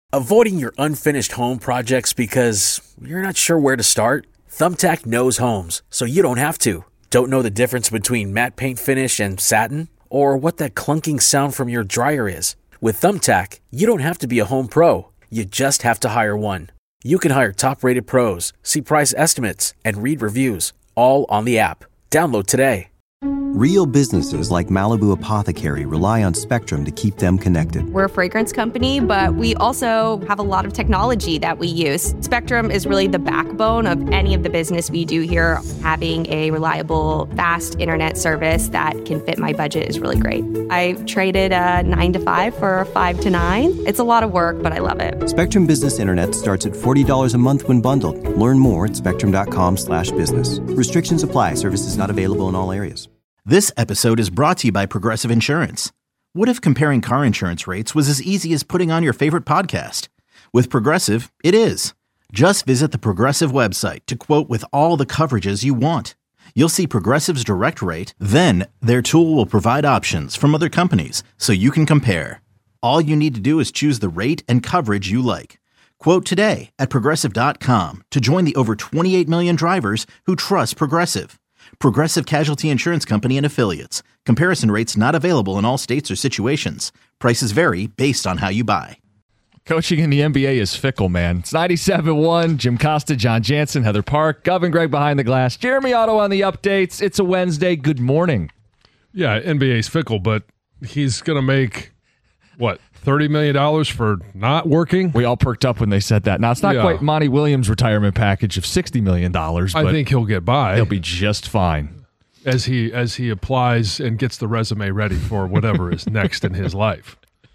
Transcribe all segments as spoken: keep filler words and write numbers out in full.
Avoiding your unfinished home projects because you're not sure where to start? Thumbtack knows homes, so you don't have to. Don't know the difference between matte paint finish and satin? Or what that clunking sound from your dryer is? With Thumbtack, you don't have to be a home pro. You just have to hire one. You can hire top-rated pros, see price estimates, and read reviews, all on the app. Download today. Real businesses like Malibu Apothecary rely on Spectrum to keep them connected. We're a fragrance company, but we also have a lot of technology that we use. Spectrum is really the backbone of any of the business we do here. Having a reliable, fast internet service that can fit my budget is really great. I traded a nine to five for a five to nine. It's a lot of work, but I love it. Spectrum Business Internet starts at forty dollars a month when bundled. Learn more at spectrum.com slash business. Restrictions apply. Services not available in all areas. This episode is brought to you by Progressive Insurance. What if comparing car insurance rates was as easy as putting on your favorite podcast? With Progressive, it is. Just visit the Progressive website to quote with all the coverages you want. You'll see Progressive's direct rate, then their tool will provide options from other companies so you can compare. All you need to do is choose the rate and coverage you like. Quote today at Progressive dot com to join the over twenty-eight million drivers who trust Progressive. Progressive Casualty Insurance Company and Affiliates. Comparison rates not available in all states or situations. Prices vary based on how you buy. Coaching in the N B A is fickle, man. It's ninety-seven one. Jim Costa, John Jansen, Heather Park, Gov and Greg behind the glass. Jeremy Otto on the updates. It's a Wednesday. Good morning. Yeah, N B A is fickle, but he's going to make, what, thirty million dollars for not working? We all perked up when they said that. Now, it's not yeah. quite Monty Williams' retirement package of sixty million dollars. I think he'll get by. He'll be just fine. As he as he applies and gets the resume ready for whatever is next in his life.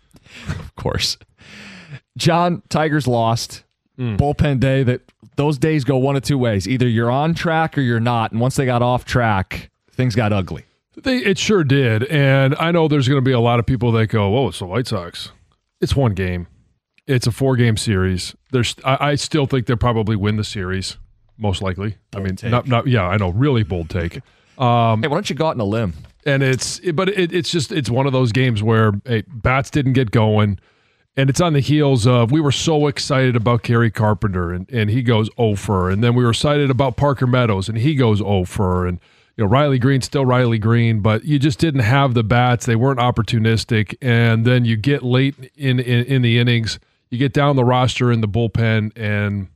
Of course. John, Tigers lost. Mm. Bullpen day. That those days go one of two ways. Either you're on track or you're not. And once they got off track, things got ugly. They, it sure did. And I know there's going to be a lot of people that go, oh, it's the White Sox. It's one game. It's a four-game series. There's, I, I still think they'll probably win the series, most likely. Bold I mean, take. not, not, yeah, I know, really bold take. Um, hey, why don't you go out on a limb? And it's, but it, it's just, it's one of those games where hey, bats didn't get going, and it's on the heels of, we were so excited about Kerry Carpenter, and, and he goes oh for, and then we were excited about Parker Meadows, and he goes oh for, and you know, Riley Green, still Riley Green, but you just didn't have the bats. They weren't opportunistic. And then you get late in, in, in the innings, you get down the roster in the bullpen, and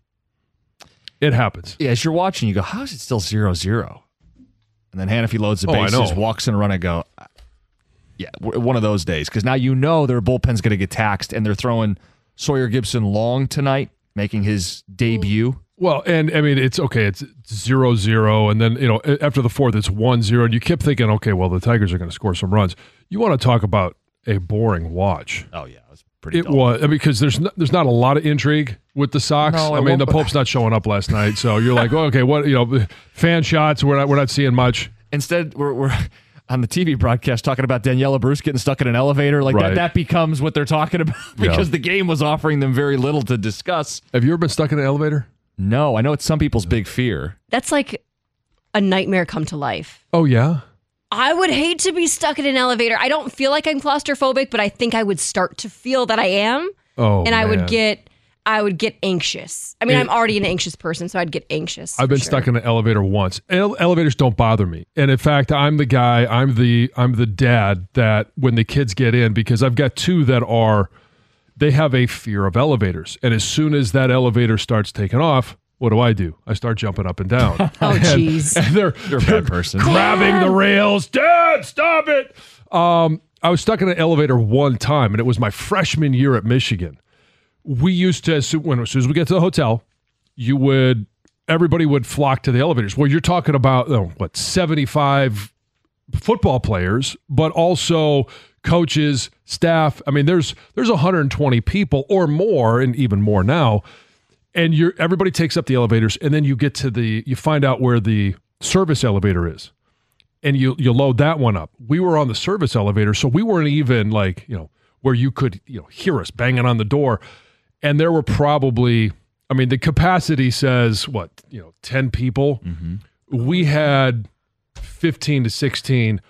it happens. Yeah, as you're watching, you go, how is it still zero zero? And then Hannafy loads the Oh, I bases, know. walks in a run, and go, yeah, w- one of those days. Because now you know their bullpen's going to get taxed, and they're throwing Sawyer Gibson long tonight, making his debut. Well, and I mean, it's okay. It's zero zero, and then you know after the fourth, it's one zero, and you kept thinking, okay, well, the Tigers are going to score some runs. You want to talk about a boring watch? Oh yeah, it was pretty. It dull. was I mean, because there's not, there's not a lot of intrigue with the Sox. No, I it mean, won't- the Pope's not showing up last night, so you're like, well, okay, what you know, fan shots. We're not we're not seeing much. Instead, we're we're on the T V broadcast talking about Daniela Bruce getting stuck in an elevator. Like Right. that, that becomes what they're talking about because Yeah. the game was offering them very little to discuss. Have you ever been stuck in an elevator? No, I know it's some people's big fear. That's like a nightmare come to life. Oh yeah. I would hate to be stuck in an elevator. I don't feel like I'm claustrophobic, but I think I would start to feel that I am. Oh, and I man. would get I would get anxious. I mean, It- I'm already an anxious person, so I'd get anxious. I've for been sure. stuck in an elevator once. Ele- elevators don't bother me, and in fact, I'm the guy. I'm the I'm the dad that when the kids get in, because I've got two that are, they have a fear of elevators, and as soon as that elevator starts taking off, what do I do? I start jumping up and down. Oh, And- jeez. and they're You're a bad person. grabbing the rails. Dad, stop it! Um, I was stuck in an elevator one time, and it was my freshman year at Michigan. We used to, as soon, when, as soon as we get to the hotel, you would, everybody would flock to the elevators. Well, you're talking about, oh, what, seventy-five football players, but also coaches, staff. I mean, there's there's one hundred twenty people or more, and even more now. And you're everybody takes up the elevators, and then you get to the, you find out where the service elevator is, and you you load that one up. We were on the service elevator, so we weren't even like, you know, where you could, you know, hear us banging on the door. And there were probably, I mean, the capacity says, what, you know, ten people. Mm-hmm. We had fifteen to sixteen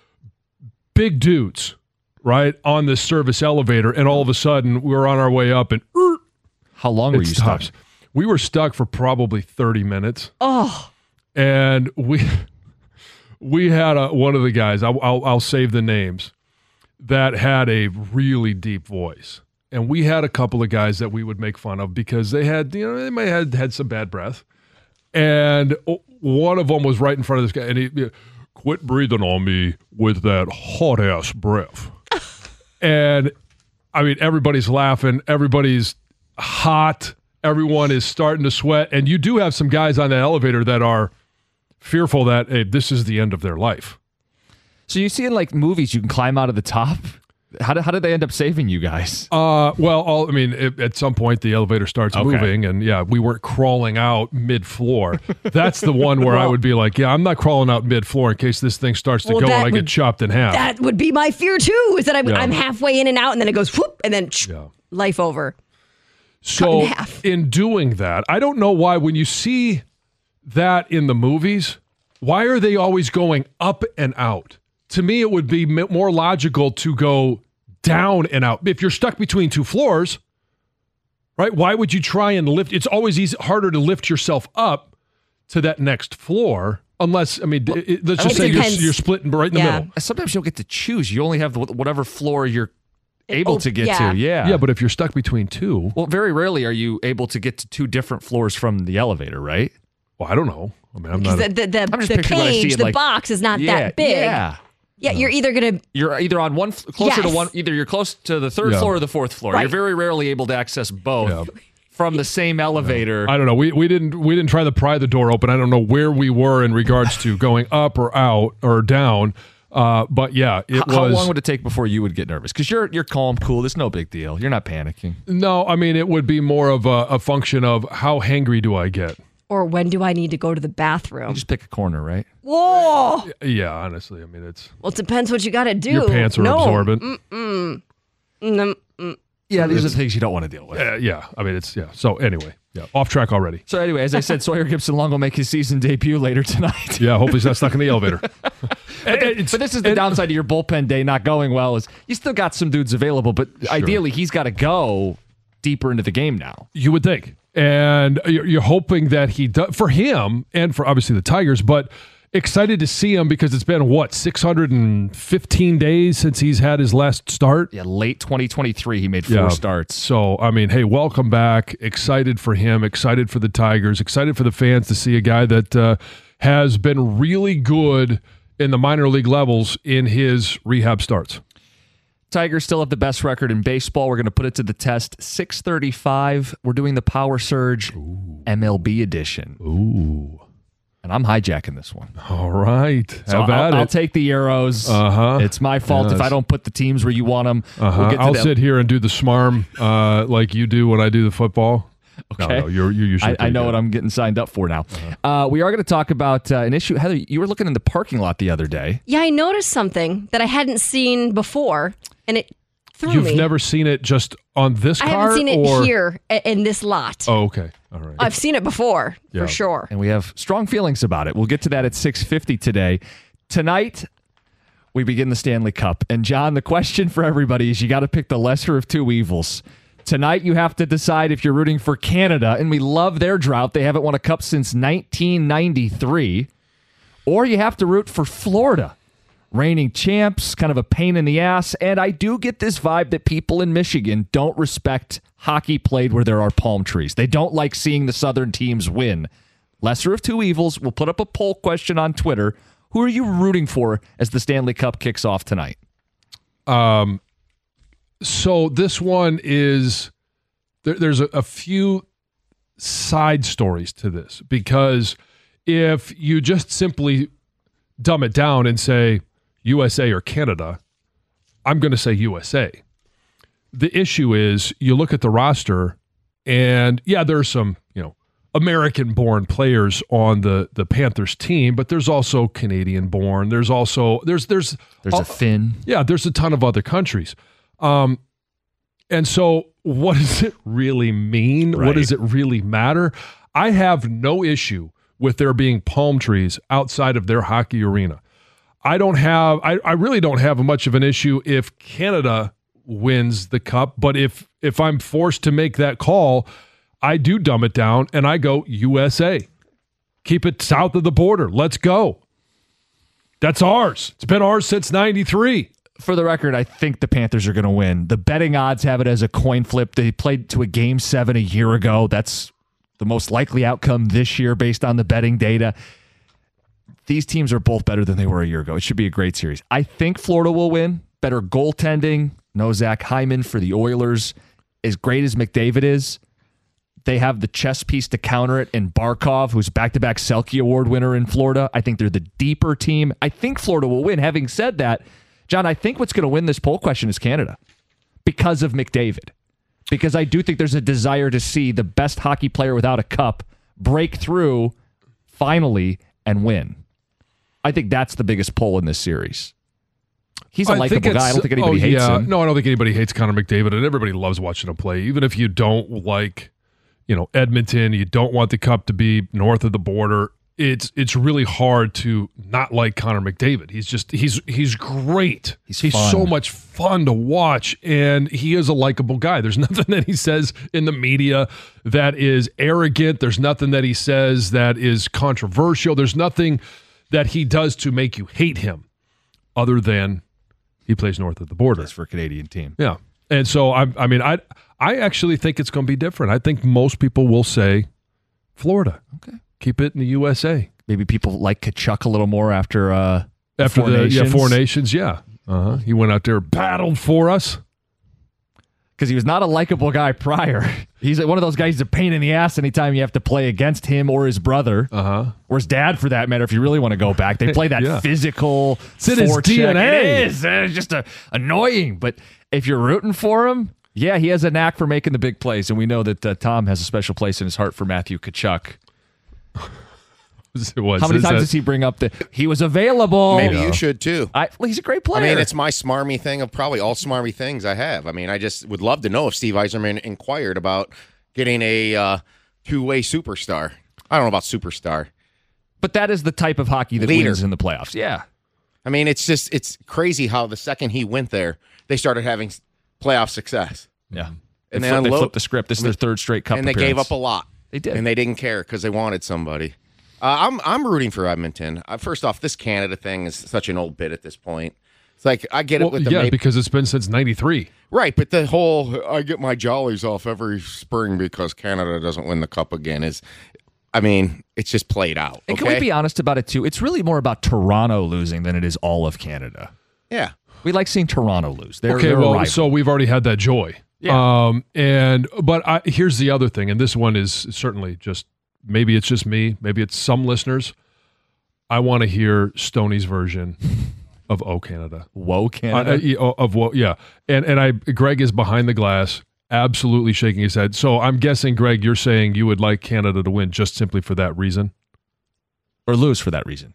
big dudes, right, on this service elevator. And all of a sudden, we were on our way up, and er, How long were It's you stuck? tough. We were stuck for probably thirty minutes. Oh, And we we had a, one of the guys, I'll, I'll, I'll save the names, that had a really deep voice. And we had a couple of guys that we would make fun of because they had, you know, they may have had some bad breath. And one of them was right in front of this guy, and he, he quit breathing on me with that hot ass breath. And I mean, everybody's laughing, everybody's hot, everyone is starting to sweat, and you do have some guys on that elevator that are fearful that, hey, this is the end of their life. So you see in like movies, you can climb out of the top. How did, how did they end up saving you guys? Uh, well, all, I mean, it, at some point the elevator starts Okay. moving, and yeah, we weren't crawling out mid-floor. That's the one where I would be like, yeah, I'm not crawling out mid-floor in case this thing starts to Well, go and that I would- get chopped in half. That would be my fear too. Is that I'm, Yeah. I'm halfway in and out, and then it goes whoop, and then Yeah. life over. So in half. in doing that, I don't know why when you see that in the movies, why are they always going up and out? To me, it would be m- more logical to go down and out. If you're stuck between two floors, right? Why would you try and lift? It's always easy, harder to lift yourself up to that next floor, unless I mean, it, it- let's just It say you're, depends. you're splitting right in the Yeah. middle. Sometimes you don't get to choose. You only have the, whatever floor you're able oh, to get yeah. to. Yeah. Yeah, but if you're stuck between two, well, very rarely are you able to get to two different floors from the elevator, right? well, I don't know. I mean, I'm Because not. the, A, the, the, I'm just the picturing what I see cage, in, the like- box is not yeah, that big. Yeah. Yeah, you're either gonna You're either on one, closer to Yes. one, either you're close to the third Yeah. floor or the fourth floor. Right. You're very rarely able to access both Yeah. from the same elevator. I don't know. We we didn't we didn't try to pry the door open. I don't know where we were in regards to going up or out or down. Uh, but yeah, it H- How was. long would it take before you would get nervous? Because you're you're calm, cool. There's no big deal. You're not panicking. no, I mean it would be more of a, a function of how hangry do I get. or when do I need to go to the bathroom? You just pick a corner, right? Whoa! Yeah, honestly, I mean it's Well, it depends what you got to do. your pants are no. absorbent. Mm, mm, mm. Yeah, these are the things you don't want to deal with. Uh, yeah, I mean it's yeah. So anyway, yeah, off track already. So anyway, as I said, Sawyer Gibson Long will make his season debut later tonight. Yeah, hopefully he's not stuck in the elevator. But, th- but this is the downside of your bullpen day not going well is you still got some dudes available, but ideally he's got to go deeper into the game now. You would think. And you're, you're hoping that he does, for him and for obviously the Tigers, but excited to see him because it's been, what, six hundred fifteen days since he's had his last start? Yeah, late twenty twenty-three, he made four Yeah. starts. So, I mean, hey, welcome back. Excited for him, excited for the Tigers, excited for the fans to see a guy that uh, has been really good in the minor league levels in his rehab starts. Tigers still have the best record in baseball. We're going to put it to the test. six thirty-five. We're doing the Power Surge Ooh. M L B edition. Ooh. And I'm hijacking this one. All right. So Have I'll, at I'll it. take the arrows. Uh-huh. It's my fault if Yes. I don't put the teams where you want them. Uh-huh. We'll get to I'll that. sit here and do the smarm uh, like you do when I do the football. Okay. No, no, you're, you're usually I, I pretty know good. what I'm getting signed up for now. Uh, we are going to talk about uh, an issue. Heather, you were looking in the parking lot the other day. Yeah, I noticed something that I hadn't seen before, and it threw You've me. never seen it just on this I car? haven't seen it or? here i- in this lot. Oh, okay. All right. I've seen it before, Yeah. for sure. And we have strong feelings about it. We'll get to that at six fifty today. Tonight, we begin the Stanley Cup. And John, the question for everybody is you got to pick the lesser of two evils. Tonight, you have to decide if you're rooting for Canada, and we love their drought. They haven't won a cup since nineteen ninety-three. Or you have to root for Florida. Reigning champs, kind of a pain in the ass. And I do get this vibe that people in Michigan don't respect hockey played where there are palm trees. They don't like seeing the Southern teams win. Lesser of two evils. We'll put up a poll question on Twitter. Who are you rooting for as the Stanley Cup kicks off tonight? Um, so this one is there, there's a, a few side stories to this because if you just simply dumb it down and say U S A or Canada, I'm going to say U S A. The issue is you look at the roster and yeah, there's some, you know, American-born players on the, the Panthers team, but there's also Canadian-born. There's also there's there's There's uh, a Finn. yeah, there's a ton of other countries. Um, and so what does it really mean? Right. What does it really matter? I have no issue with there being palm trees outside of their hockey arena. I don't have, I, I really don't have much of an issue if Canada wins the cup, but if if I'm forced to make that call, I do dumb it down, and I go U S A. Keep it south of the border. Let's go. That's ours. It's been ours since ninety-three. For the record, I think the Panthers are going to win. The betting odds have it as a coin flip. They played to a game seven a year ago. That's the most likely outcome this year based on the betting data. These teams are both better than they were a year ago. It should be a great series. I think Florida will win. Better goaltending. No Zach Hyman for the Oilers. As great as McDavid is, they have the chess piece to counter it in Barkov, who's back-to-back Selke Award winner in Florida. I think they're the deeper team. I think Florida will win. Having said that, John, I think what's going to win this poll question is Canada because of McDavid. Because I do think there's a desire to see the best hockey player without a cup break through finally and win. I think that's the biggest poll in this series. He's a likable guy. I don't think anybody oh, hates yeah. him. No, I don't think anybody hates Connor McDavid, and everybody loves watching him play. Even if you don't like, you know, Edmonton, you don't want the cup to be north of the border. It's it's really hard to not like Connor McDavid. He's just he's he's great. He's, he's fun. so much fun to watch, and he is a likable guy. There's nothing that he says in the media that is arrogant. There's nothing that he says that is controversial. There's nothing that he does to make you hate him, other than he plays north of the border. That's for a Canadian team. Yeah, and so I I mean I I actually think it's going to be different. I think most people will say Florida. Okay. Keep it in the U S A. Maybe people like Kachuk a little more after uh, After Four the Nations. yeah, Four Nations, yeah. Uh-huh. He went out there, battled for us. Because he was not a likable guy prior. He's one of those guys who's a pain in the ass anytime you have to play against him or his brother. Uh-huh. Or his dad, for that matter, if you really want to go back. They play that Yeah. physical It's in his forecheck. D N A. It is. It's just a, annoying. But if you're rooting for him, yeah, he has a knack for making the big plays. And we know that uh, Tom has a special place in his heart for Matthew Kachuk. It was. How many Is times that- does he bring up that he was available? Maybe you should too. I, well, he's a great player. I mean, it's my smarmy thing of probably all smarmy things I have. I mean, I just would love to know if Steve Yzerman inquired about getting a uh, two-way superstar. I don't know about superstar. But that is the type of hockey that Leader. wins in the playoffs. Yeah. I mean, it's just it's crazy how the second he went there, they started having playoff success. Yeah. And they, they flip, they unload- flipped the script. This is their third straight cup and they appearance. gave up a lot. They did. And they didn't care because they wanted somebody. Uh, I'm I'm rooting for Edmonton. Uh, first off, this Canada thing is such an old bit at this point. It's like I get Well, it with the yeah, Maple- because it's been since ninety-three. right, but the whole I get my jollies off every spring because Canada doesn't win the cup again is, I mean, it's just played out. And okay? can we be honest about it, too? It's really more about Toronto losing than it is all of Canada. Yeah. We like seeing Toronto lose. They're, Okay, they're a well, rival. so we've already had that joy. Yeah. Um, and but I, here's the other thing, and this one is certainly just maybe it's just me, maybe it's some listeners. I want to hear Stoney's version of "Oh Canada." Whoa, Canada. Uh, uh, yeah, of what? Yeah, and and I Greg is behind the glass, absolutely shaking his head. So I'm guessing, Greg, you're saying you would like Canada to win just simply for that reason, or lose for that reason.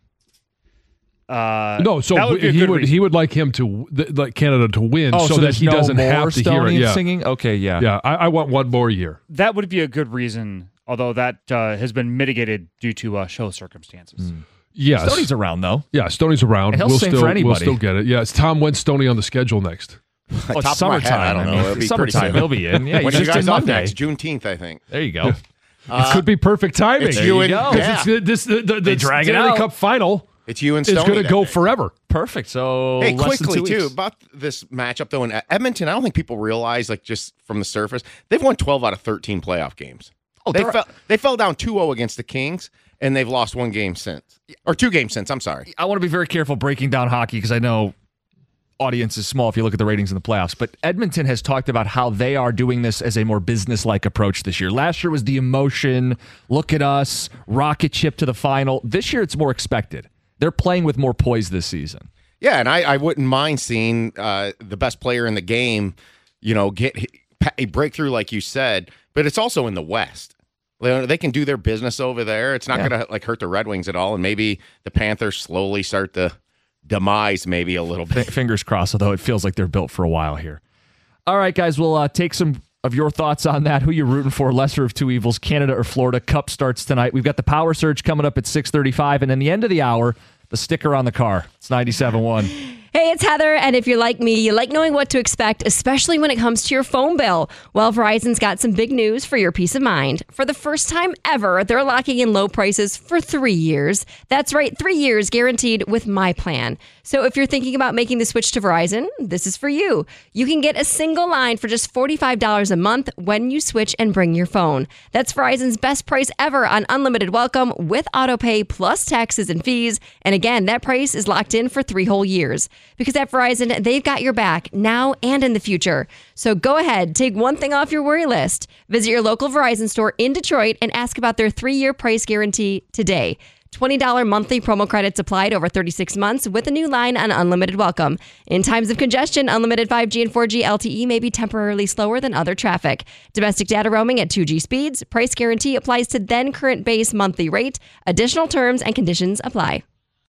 Uh, no, so that would be a he good would reason. he would like him to th- like Canada to win, Oh, so, so that there's he no doesn't more have to hear it. Stoney Yeah, singing? Okay, yeah. yeah. I, I want one more year. That would be a good reason, although that uh, has been mitigated due to uh, show circumstances. Yes, Stoney's around, though. Yeah, Stoney's around. And he'll we'll sing still, for anybody. We'll still get it. Yeah, it's Tom. When's Stoney on the schedule next? Oh, Top it's of my head, summertime. I don't know. It'll mean, be pretty summertime. soon. He'll be in. Yeah, When he's are you just in guys off Monday. next? Juneteenth, I think. There you go. it could be perfect timing. It's There you you and go. yeah. It's, it's, this, the, the, They the drag it Stanley out. Cup final It's you and is Stoney. going to that go day. forever. Perfect. So Hey, less than quickly two too weeks. about this matchup though in Edmonton. I don't think people realize, like just from the surface, they've won twelve out of thirteen playoff games. Oh, they they're- fell they fell down two oh against the Kings, and they've lost one game since, or two games since. I'm sorry. I want to be very careful breaking down hockey because I know audience is small if you look at the ratings in the playoffs. But Edmonton has talked about how they are doing this as a more business-like approach this year. Last year was the emotion, look at us, rocket ship to the final. This year it's more expected. They're playing with more poise this season. Yeah, and I, I wouldn't mind seeing uh, the best player in the game, you know, get a breakthrough like you said. But it's also in the West. They they can do their business over there. It's not Yeah. going to like hurt the Red Wings at all, and maybe the Panthers slowly start to demise maybe a little bit. F- fingers crossed, although it feels like they're built for a while here. All right, guys, we'll uh, take some of your thoughts on that. Who you rooting for, lesser of two evils, Canada or Florida? Cup starts tonight. We've got the Power Surge coming up at six thirty-five, and then the end of the hour, the sticker on the car. It's ninety-seven point one. Hey, it's Heather, and if you're like me, you like knowing what to expect, especially when it comes to your phone bill. Well, Verizon's got some big news for your peace of mind. For the first time ever, they're locking in low prices for three years. That's right, three years guaranteed with my plan. So if you're thinking about making the switch to Verizon, this is for you. You can get a single line for just forty-five dollars a month when you switch and bring your phone. That's Verizon's best price ever on unlimited welcome with autopay plus taxes and fees. And again, that price is locked in for three whole years. Because at Verizon, they've got your back now and in the future. So go ahead, take one thing off your worry list. Visit your local Verizon store in Detroit and ask about their three-year price guarantee today. twenty dollars monthly promo credits applied over thirty-six months with a new line on unlimited welcome. In times of congestion, unlimited five G and four G L T E may be temporarily slower than other traffic. Domestic data roaming at two G speeds. Price guarantee applies to then current base monthly rate. Additional terms and conditions apply.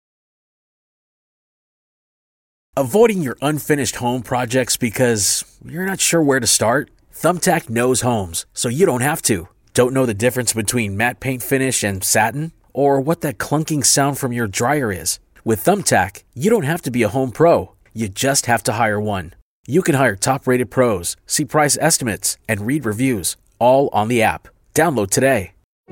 Avoiding your unfinished home projects because you're not sure where to start? Thumbtack knows homes, so you don't have to. Don't know the difference between matte paint finish and satin? Or what that clunking sound from your dryer is? With Thumbtack, you don't have to be a home pro. You just have to hire one. You can hire top-rated pros, see price estimates, and read reviews, all on the app. Download today.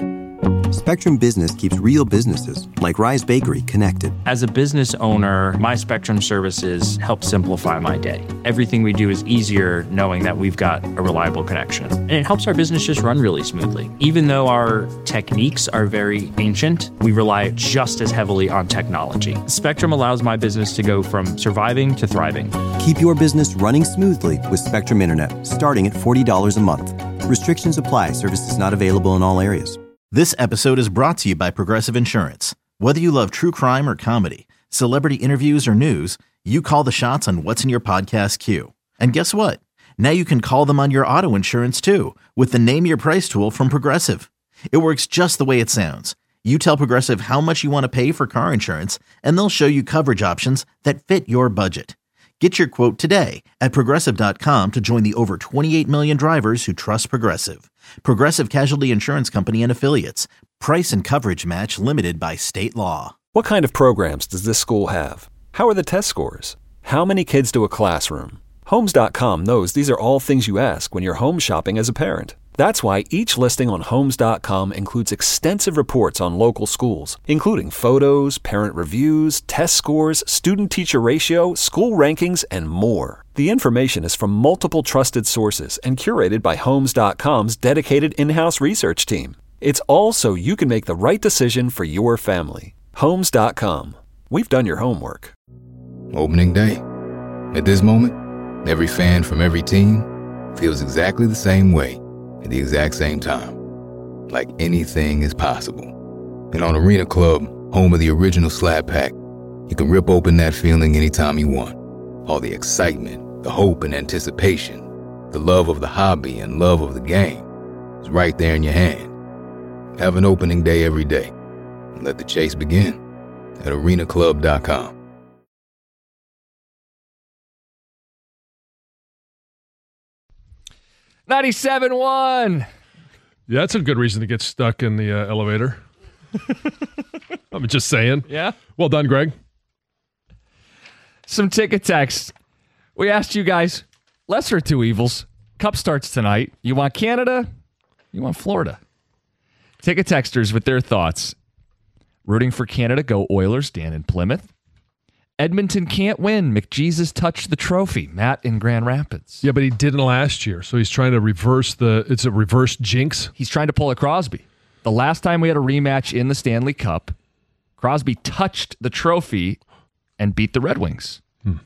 Spectrum Business keeps real businesses, like Rise Bakery, connected. As a business owner, my Spectrum services help simplify my day. Everything we do is easier knowing that we've got a reliable connection. And it helps our business just run really smoothly. Even though our techniques are very ancient, we rely just as heavily on technology. Spectrum allows my business to go from surviving to thriving. Keep your business running smoothly with Spectrum Internet, starting at forty dollars a month. Restrictions apply. Services not available in all areas. This episode is brought to you by Progressive Insurance. Whether you love true crime or comedy, celebrity interviews or news, you call the shots on what's in your podcast queue. And guess what? Now you can call them on your auto insurance too with the Name Your Price tool from Progressive. It works just the way it sounds. You tell Progressive how much you want to pay for car insurance, and they'll show you coverage options that fit your budget. Get your quote today at Progressive dot com to join the over twenty-eight million drivers who trust Progressive. Progressive Casualty Insurance Company and Affiliates. Price and coverage match limited by state law. What kind of programs does this school have? How are the test scores? How many kids do a classroom? Homes dot com knows these are all things you ask when you're home shopping as a parent. That's why each listing on Homes dot com includes extensive reports on local schools, including photos, parent reviews, test scores, student-teacher ratio, school rankings, and more. The information is from multiple trusted sources and curated by Homes dot com's dedicated in-house research team. It's all so you can make the right decision for your family. Homes dot com. We've done your homework. Opening day. At this moment, every fan from every team feels exactly the same way. At the exact same time. Like anything is possible. And on Arena Club, home of the original Slab Pack, you can rip open that feeling anytime you want. All the excitement, the hope and anticipation, the love of the hobby and love of the game is right there in your hand. Have an opening day every day. And let the chase begin at arena club dot com. ninety-seven point one. Yeah, that's a good reason to get stuck in the uh, elevator. I'm just saying. Yeah. Well done, Greg. Some ticket text. We asked you guys, lesser of two evils. Cup starts tonight. You want Canada? You want Florida? Ticket texters with their thoughts. Rooting for Canada, go Oilers. Dan in Plymouth. Edmonton can't win. McJesus touched the trophy. Matt in Grand Rapids. Yeah, but he didn't last year, so he's trying to reverse the. It's a reverse jinx. He's trying to pull a Crosby. The last time we had a rematch in the Stanley Cup, Crosby touched the trophy and beat the Red Wings. Hmm.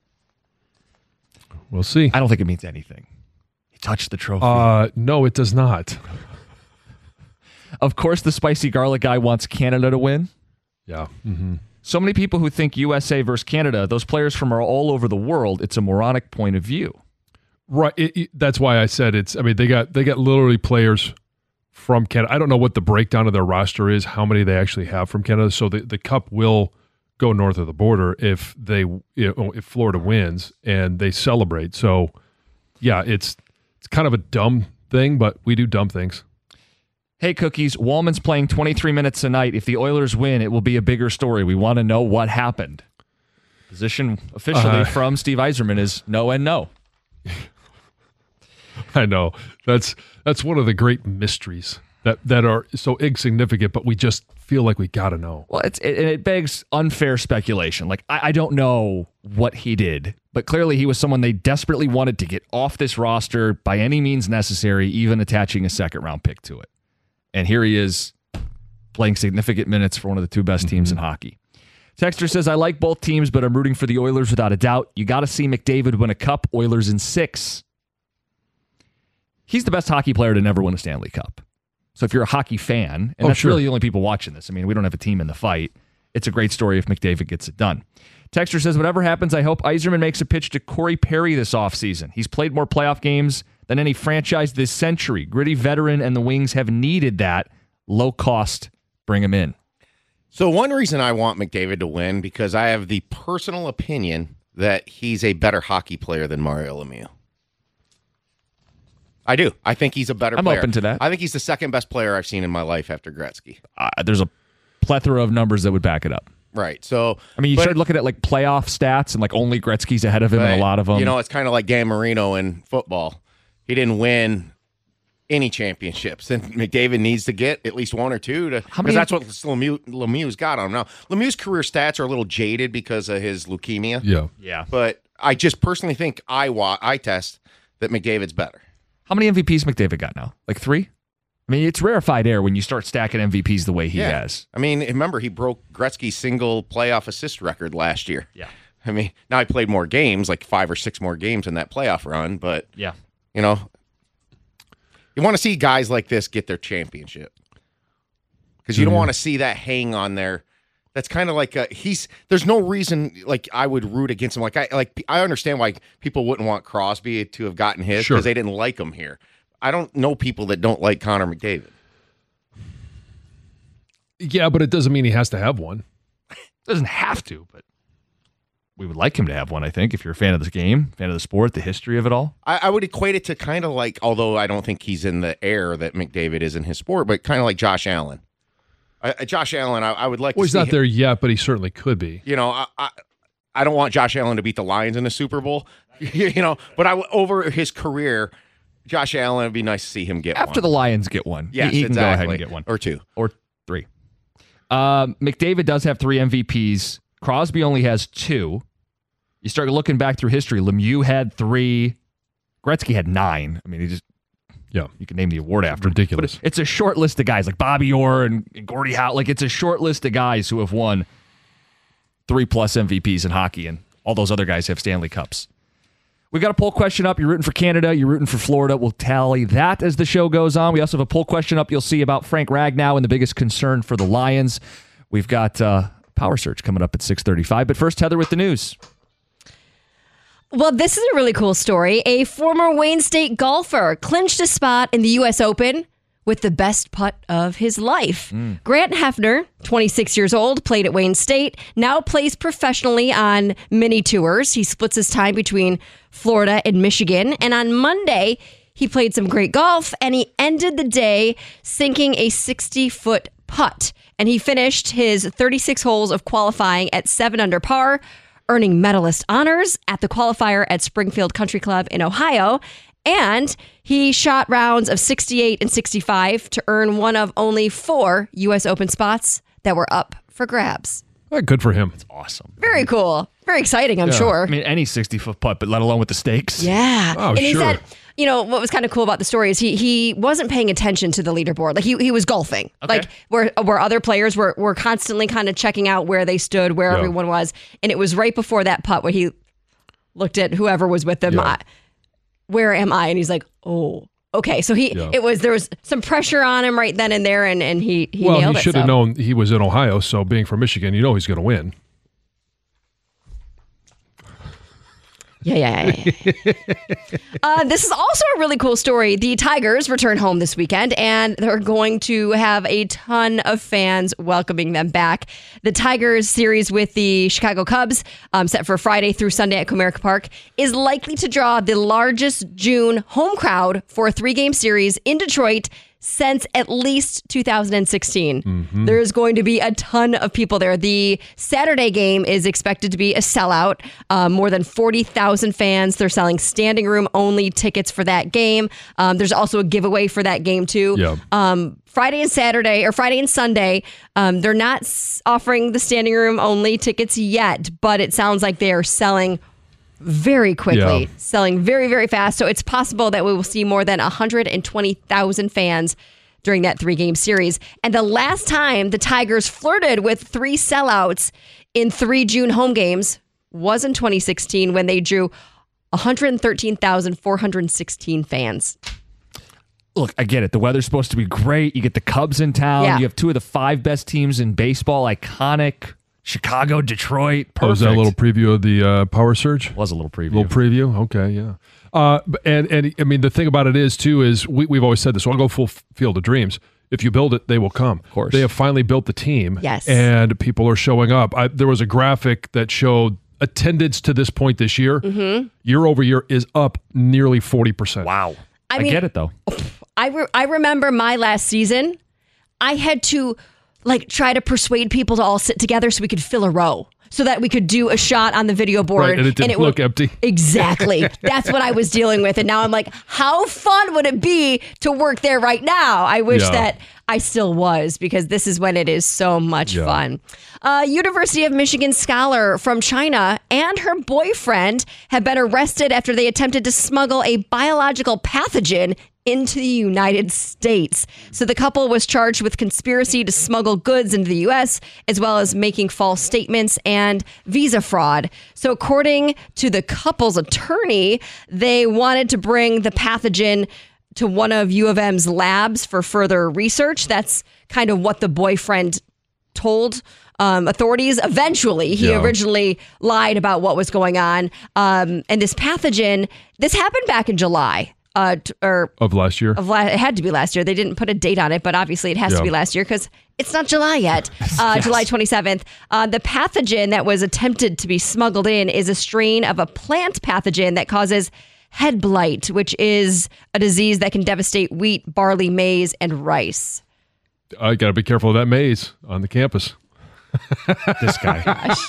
We'll see. I don't think it means anything. He touched the trophy. Uh, no, it does not. Of course, the spicy garlic guy wants Canada to win. Yeah. Mm-hmm. So many people who think U S A versus Canada, those players from all over the world, it's a moronic point of view. Right. It, it, that's why I said it's, I mean, they got they got literally players from Canada. I don't know what the breakdown of their roster is, how many they actually have from Canada. So the, the Cup will go north of the border if they you know, if Florida wins and they celebrate. So, yeah, it's it's kind of a dumb thing, but we do dumb things. Hey, Cookies, Wallman's playing twenty-three minutes a night. If the Oilers win, it will be a bigger story. We want to know what happened. Position officially Uh, from Steve Yzerman is no and no. I know. That's that's one of the great mysteries that, that are so insignificant, but we just feel like we got to know. Well, it's, it, it begs unfair speculation. Like, I, I don't know what he did, but clearly he was someone they desperately wanted to get off this roster by any means necessary, even attaching a second-round pick to it. And here he is playing significant minutes for one of the two best teams mm-hmm. in hockey. Texter says, I like both teams, but I'm rooting for the Oilers without a doubt. You got to see McDavid win a cup. Oilers in six. He's the best hockey player to never win a Stanley Cup. So if you're a hockey fan, and oh, that's sure. really the only people watching this. I mean, we don't have a team in the fight. It's a great story if McDavid gets it done. Texter says, whatever happens, I hope Yzerman makes a pitch to Corey Perry this offseason. He's played more playoff games than any franchise this century. Gritty veteran, and the Wings have needed that. Low cost, bring him in. So one reason I want McDavid to win, because I have the personal opinion that he's a better hockey player than Mario Lemieux. I do. I think he's a better I'm player. open to that. I think he's the second best player I've seen in my life after Gretzky. Uh, there's a plethora of numbers that would back it up. Right. So, I mean, you but, start looking at like playoff stats, and like only Gretzky's ahead of him in a lot of them. You know, it's kind of like Dan Marino in football. He didn't win any championships, and McDavid needs to get at least one or two to, because that's what Lemieux, Lemieux's got on him now. Lemieux's career stats are a little jaded because of his leukemia. Yeah. Yeah. But I just personally think I wa- I test that McDavid's better. How many M V Ps McDavid got now? Like three? I mean, it's rarefied air when you start stacking M V Ps the way he yeah. has. I mean, remember, he broke Gretzky's single playoff assist record last year. Yeah. I mean, now he played more games, like five or six more games in that playoff run, but, yeah, you know, you want to see guys like this get their championship because you mm-hmm. don't want to see that hang on there. That's kind of like a, he's. There's no reason like I would root against him. Like I like I understand why people wouldn't want Crosby to have gotten his because sure. they didn't like him here. I don't know people that don't like Connor McDavid. Yeah, but it doesn't mean he has to have one. Doesn't have to, but we would like him to have one. I think if you're a fan of this game, fan of the sport, the history of it all. I, I would equate it to kind of like, although I don't think he's in the air that McDavid is in his sport, but kind of like Josh Allen. I, Josh Allen, I, I would like well, to he's see not him. there yet, but he certainly could be. You know, I, I I don't want Josh Allen to beat the Lions in the Super Bowl, you know, but I over his career, Josh Allen, it'd be nice to see him get After one. the Lions get one. Yes, he, he can exactly. go ahead and get one. Or two. Or three. Um, McDavid does have three M V Ps. Crosby only has two. You start looking back through history, Lemieux had three. Gretzky had nine. I mean, he just... Yeah, you can name the award after. Ridiculous. But it's a short list of guys like Bobby Orr and, and Gordie Howe. Like it's a short list of guys who have won three plus M V Ps in hockey, and all those other guys have Stanley Cups. We got a poll question up. You're rooting for Canada. You're rooting for Florida. We'll tally that as the show goes on. We also have a poll question up. You'll see about Frank Ragnow and the biggest concern for the Lions. We've got uh, Power Search coming up at six thirty-five. But first, Heather with the news. Well, this is a really cool story. A former Wayne State golfer clinched a spot in the U S Open with the best putt of his life. Mm. Grant Hefner, twenty-six years old, played at Wayne State, now plays professionally on mini tours. He splits his time between Florida and Michigan. And on Monday, he played some great golf, and he ended the day sinking a sixty-foot putt. And he finished his thirty-six holes of qualifying at seven under par, earning medalist honors at the qualifier at Springfield Country Club in Ohio. And he shot rounds of sixty-eight and sixty-five to earn one of only four U S Open spots that were up for grabs. Well, good for him. It's awesome. Very cool. Very exciting, I'm Yeah. sure. I mean, any sixty-foot putt, but let alone with the stakes. Yeah. Oh, and he sure. said, you know, what was kind of cool about the story is he he wasn't paying attention to the leaderboard. Like he he was golfing. Okay. Like where where other players were were constantly kind of checking out where they stood, where Yeah. everyone was. And it was right before that putt where he looked at whoever was with him. Yeah. I, where am I? And he's like, oh, okay. So he Yeah. it was there was some pressure on him right then and there, and, and he he well, nailed he it. should have so. known he was in Ohio, so being from Michigan, you know he's going to win. Yeah, yeah, yeah. yeah. uh, this is also a really cool story. The Tigers return home this weekend, and they're going to have a ton of fans welcoming them back. The Tigers series with the Chicago Cubs, um, set for Friday through Sunday at Comerica Park, is likely to draw the largest June home crowd for a three-game series in Detroit since at least two thousand sixteen. Mm-hmm. There is going to be a ton of people there. The Saturday game is expected to be a sellout. Uh, more than forty thousand fans. They're selling standing room only tickets for that game. Um, there's also a giveaway for that game too. Yeah. Um, Friday and Saturday, or Friday and Sunday, um, they're not s- offering the standing room only tickets yet, but it sounds like they are selling very quickly, Yeah. selling very, very fast. So it's possible that we will see more than one hundred twenty thousand fans during that three-game series. And the last time the Tigers flirted with three sellouts in three June home games was in twenty sixteen when they drew one hundred thirteen thousand four hundred sixteen fans. Look, I get it. The weather's supposed to be great. You get the Cubs in town. Yeah. You have two of the five best teams in baseball, iconic. Chicago, Detroit. Perfect. Oh, was that a little preview of the uh, Power Surge? Was a little preview. Little preview? Okay, yeah. Uh, b- and, and I mean, the thing about it is, too, is we, we've always said this. So I'll go full f- Field of Dreams. If you build it, they will come. Of course. They have finally built the team. Yes. And people are showing up. I, there was a graphic that showed attendance to this point this year, Mm-hmm. year over year, is up nearly forty percent. Wow. I I, mean- get it, though. I, re- I remember my last season, I had to like try to persuade people to all sit together so we could fill a row so that we could do a shot on the video board. Right, and it didn't look would, empty. Exactly. That's what I was dealing with. And now I'm like, how fun would it be to work there right now? I wish Yeah. that I still was, because this is when it is so much Yeah. fun. A University of Michigan scholar from China and her boyfriend have been arrested after they attempted to smuggle a biological pathogen into the United States. So the couple was charged with conspiracy to smuggle goods into the U S, as well as making false statements and visa fraud. So according to the couple's attorney, they wanted to bring the pathogen to one of U of M's labs for further research. That's kind of what the boyfriend told um, authorities. Eventually, he Yeah. originally lied about what was going on. Um, and this pathogen, this happened back in July. Uh, t- or Of last year. of la- it had to be last year. They didn't put a date on it, but obviously it has Yeah. to be last year because it's not July yet. Uh, Yes. July twenty-seventh. Uh, the pathogen that was attempted to be smuggled in is a strain of a plant pathogen that causes head blight, which is a disease that can devastate wheat, barley, maize, and rice. I got to be careful of that maze on the campus. This guy.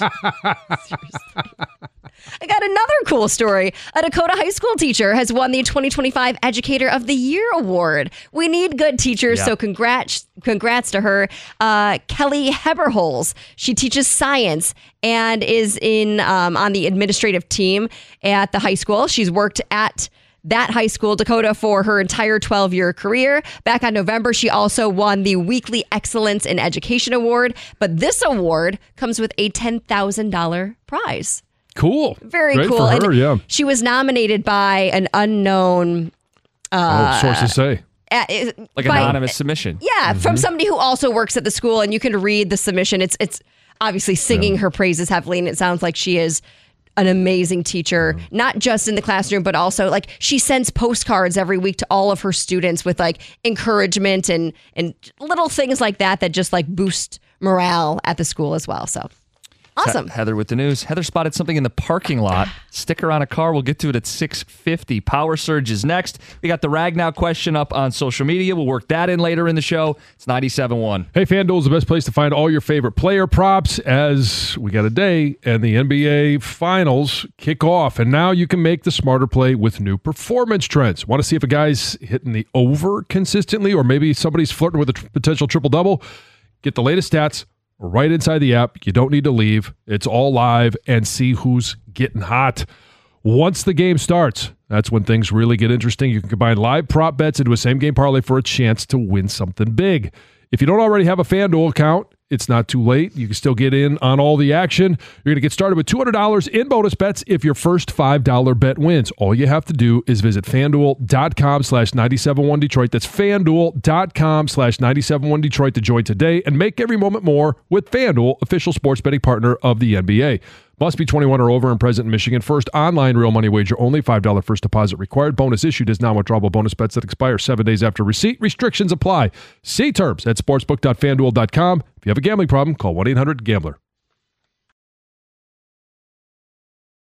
I got another cool story. A Dakota high school teacher has won the twenty twenty-five Educator of the Year award. We need good teachers, Yeah. so congrats congrats to her. Uh, Kelly Heberholz. She teaches science and is in um, on the administrative team at the high school. She's worked at that high school, Dakota, for her entire twelve-year career. Back on November, she also won the Weekly Excellence in Education Award. But this award comes with a ten thousand dollars prize. Cool. Very Great cool. for her, And yeah. she was nominated by an unknown, oh, sources say. uh, Like by- anonymous submission. Yeah, from somebody who also works at the school, and you can read the submission. It's it's obviously singing her praises heavily, and it sounds like she is an amazing teacher, not just in the classroom, but also like she sends postcards every week to all of her students with like encouragement and and little things like that that just like boost morale at the school as well. So awesome. He- Heather with the news. Heather spotted something in the parking lot. Sticker on a car. We'll get to it at six fifty. Power Surge is next. We got the Rag Now question up on social media. We'll work that in later in the show. It's ninety-seven point one. Hey, FanDuel is the best place to find all your favorite player props as we got a day and the N B A Finals kick off. And now you can make the smarter play with new performance trends. Want to see if a guy's hitting the over consistently, or maybe somebody's flirting with a tr- potential triple-double? Get the latest stats right inside the app. You don't need to leave. It's all live, and see who's getting hot. Once the game starts, that's when things really get interesting. You can combine live prop bets into a same-game parlay for a chance to win something big. If you don't already have a FanDuel account, it's not too late. You can still get in on all the action. You're going to get started with two hundred dollars in bonus bets if your first five dollars bet wins. All you have to do is visit FanDuel.com slash 971 Detroit. That's FanDuel.com slash 971 Detroit to join today and make every moment more with FanDuel, official sports betting partner of the N B A. Must be twenty-one or over and present in Michigan. First online real money wager only. five dollars first deposit required. Bonus issued as non-withdrawable bonus bets that expire seven days after receipt. Restrictions apply. See terms at sportsbook dot fan duel dot com. If you have a gambling problem, call one eight hundred gambler.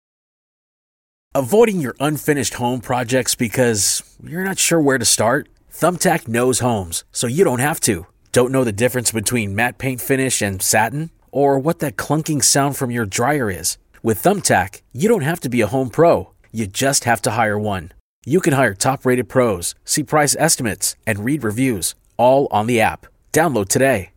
Avoiding your unfinished home projects because you're not sure where to start? Thumbtack knows homes, so you don't have to. Don't know the difference between matte paint finish and satin? Or what that clunking sound from your dryer is? With Thumbtack, you don't have to be a home pro. You just have to hire one. You can hire top-rated pros, see price estimates, and read reviews, all on the app. Download today.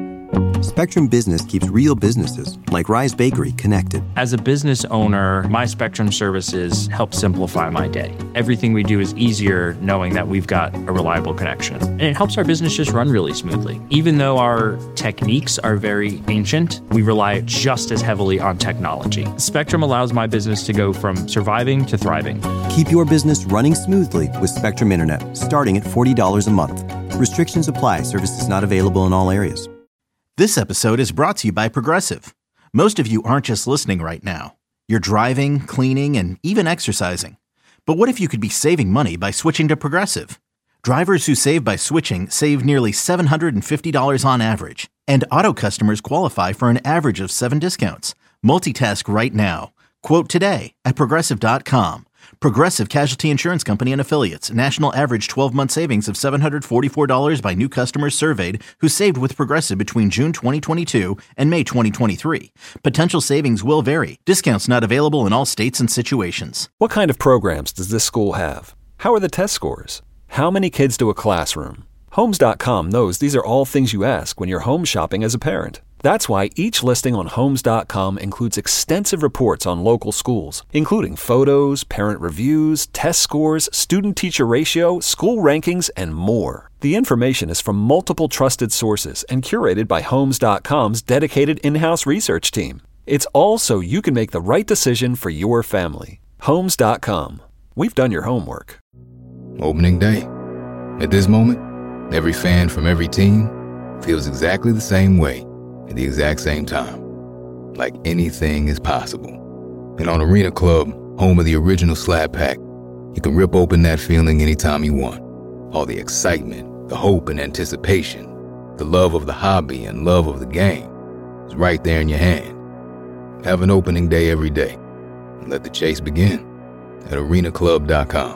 Spectrum Business keeps real businesses, like Rise Bakery, connected. As a business owner, my Spectrum services help simplify my day. Everything we do is easier knowing that we've got a reliable connection. And it helps our business just run really smoothly. Even though our techniques are very ancient, we rely just as heavily on technology. Spectrum allows my business to go from surviving to thriving. Keep your business running smoothly with Spectrum Internet, starting at forty dollars a month. Restrictions apply. Services not available in all areas. This episode is brought to you by Progressive. Most of you aren't just listening right now. You're driving, cleaning, and even exercising. But what if you could be saving money by switching to Progressive? Drivers who save by switching save nearly seven hundred fifty dollars on average. And auto customers qualify for an average of seven discounts. Multitask right now. Quote today at Progressive dot com. Progressive Casualty Insurance Company and Affiliates. National average twelve-month savings of seven hundred forty-four dollars by new customers surveyed who saved with Progressive between June twenty twenty-two and May twenty twenty-three. Potential savings will vary. Discounts not available in all states and situations. What kind of programs does this school have? How are the test scores? How many kids do a classroom? Homes dot com knows these are all things you ask when you're home shopping as a parent. That's why each listing on Homes dot com includes extensive reports on local schools, including photos, parent reviews, test scores, student-teacher ratio, school rankings, and more. The information is from multiple trusted sources and curated by Homes dot com's dedicated in-house research team. It's all so you can make the right decision for your family. Homes dot com. We've done your homework. Opening day. At this moment, every fan from every team feels exactly the same way at the exact same time. Like anything is possible. And on Arena Club, home of the original Slab Pack, you can rip open that feeling anytime you want. All the excitement, the hope and anticipation, the love of the hobby and love of the game is right there in your hand. Have an opening day every day. And let the chase begin at arena club dot com.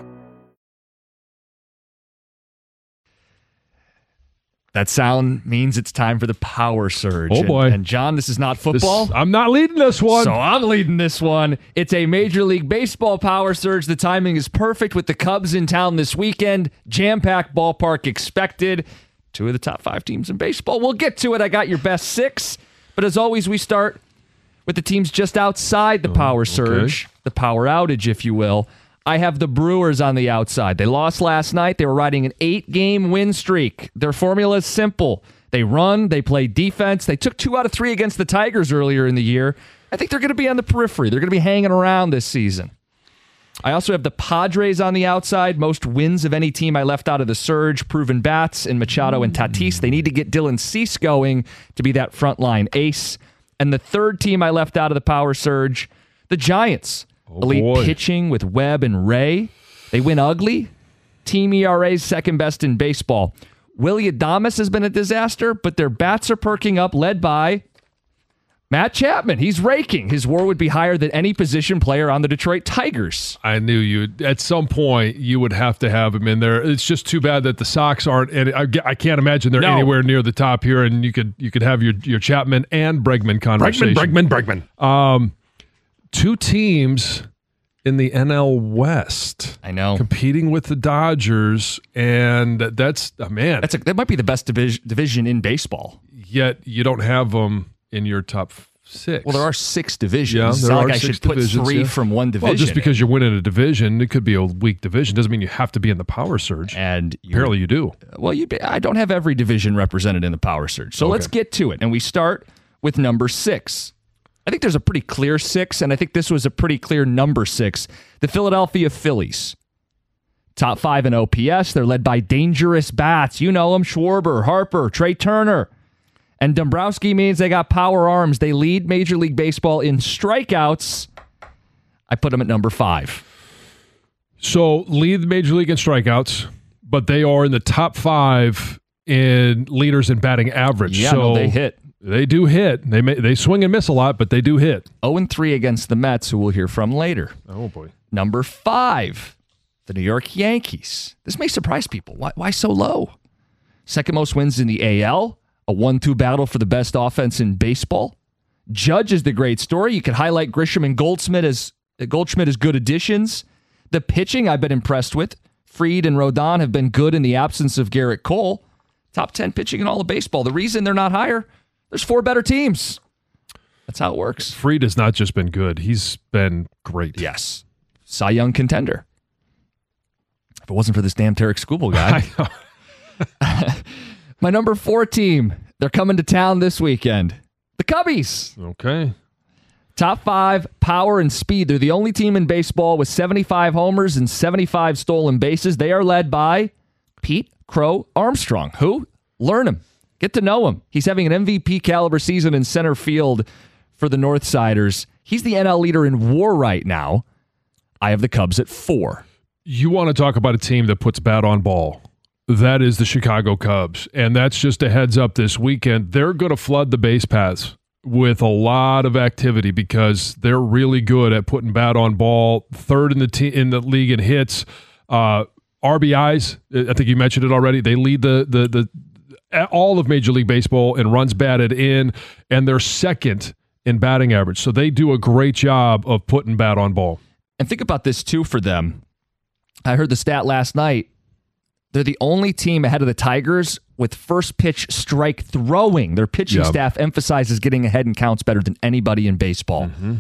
That sound means it's time for the Power Surge. Oh, boy. And, and John, this is not football. This, I'm not leading this one. So I'm leading this one. It's a Major League Baseball Power Surge. The timing is perfect with the Cubs in town this weekend. Jam-packed ballpark expected. Two of the top five teams in baseball. We'll get to it. I got your best six. But as always, we start with the teams just outside the Power Surge. Okay. The power outage, if you will. I have the Brewers on the outside. They lost last night. They were riding an eight-game win streak. Their formula is simple. They run, they play defense. They took two out of three against the Tigers earlier in the year. I think they're going to be on the periphery. They're going to be hanging around this season. I also have the Padres on the outside. Most wins of any team I left out of the Surge. Proven bats in Machado and Tatis. They need to get Dylan Cease going to be that frontline ace. And the third team I left out of the Power Surge, the Giants. Oh, Elite boy. pitching with Webb and Ray. They win ugly. Team E R A's second best in baseball. Willy Adames has been a disaster, but their bats are perking up, led by Matt Chapman. He's raking. His WAR would be higher than any position player on the Detroit Tigers. I knew you. At some point, you would have to have him in there. It's just too bad that the Sox aren't. And I, I can't imagine they're No. anywhere near the top here. And you could you could have your your Chapman and Bregman conversation. Bregman, Bregman, Bregman. Um, two teams in the N L West. I know. Competing with the Dodgers, and that's oh, man. That's a, that might be the best division division in baseball. Yet you don't have them in your top six. Well, there are six divisions. Yeah, It's there not are like I six should put divisions, three yeah. from one division. Well, just because you're winning a division, it could be a weak division. Doesn't mean you have to be in the Power Surge. And you- apparently you do. Well, you, I don't have every division represented in the Power Surge. So Okay. let's get to it. And we start with number six. I think there's a pretty clear six, and I think this was a pretty clear number six. The Philadelphia Phillies. Top five in O P S. They're led by dangerous bats. You know them, Schwarber, Harper, Trey Turner. And Dombrowski means they got power arms. They lead Major League Baseball in strikeouts. I put them at number five. So lead the Major League in strikeouts, but they are in the top five in leaders in batting average. Yeah, so no, they hit. They do hit. They may, they swing and miss a lot, but they do hit. oh and three against the Mets, who we'll hear from later. Oh, boy. Number five. The New York Yankees. This may surprise people. Why, why so low? Second most wins in the A L, a one two battle for the best offense in baseball. Judge is the great story. You could highlight Grisham and Goldschmidt as Goldschmidt as good additions. The pitching I've been impressed with. Fried and Rodon have been good in the absence of Garrett Cole. Top ten pitching in all of baseball. The reason they're not higher, there's four better teams. That's how it works. Fried has not just been good. He's been great. Yes. Cy Young contender. If it wasn't for this damn Tarek Skubal guy. My number four team, they're coming to town this weekend. The Cubbies. Okay. Top five, power and speed. They're the only team in baseball with seventy-five homers and seventy-five stolen bases. They are led by Pete Crow Armstrong. Who? Learn him. Get to know him. He's having an M V P caliber season in center field for the Northsiders. He's the N L leader in W A R right now. I have the Cubs at four. You want to talk about a team that puts bat on ball. That is the Chicago Cubs. And that's just a heads up this weekend. They're going to flood the base paths with a lot of activity because they're really good at putting bat on ball. Third in the te- in the league in hits. Uh, R B Is, I think you mentioned it already. They lead the the the all of Major League Baseball in runs batted in, and they're second in batting average. So they do a great job of putting bat on ball. And think about this, too, for them. I heard the stat last night. They're the only team ahead of the Tigers with first pitch strike throwing. Their pitching Yep. staff emphasizes getting ahead in counts better than anybody in baseball. Mm-hmm.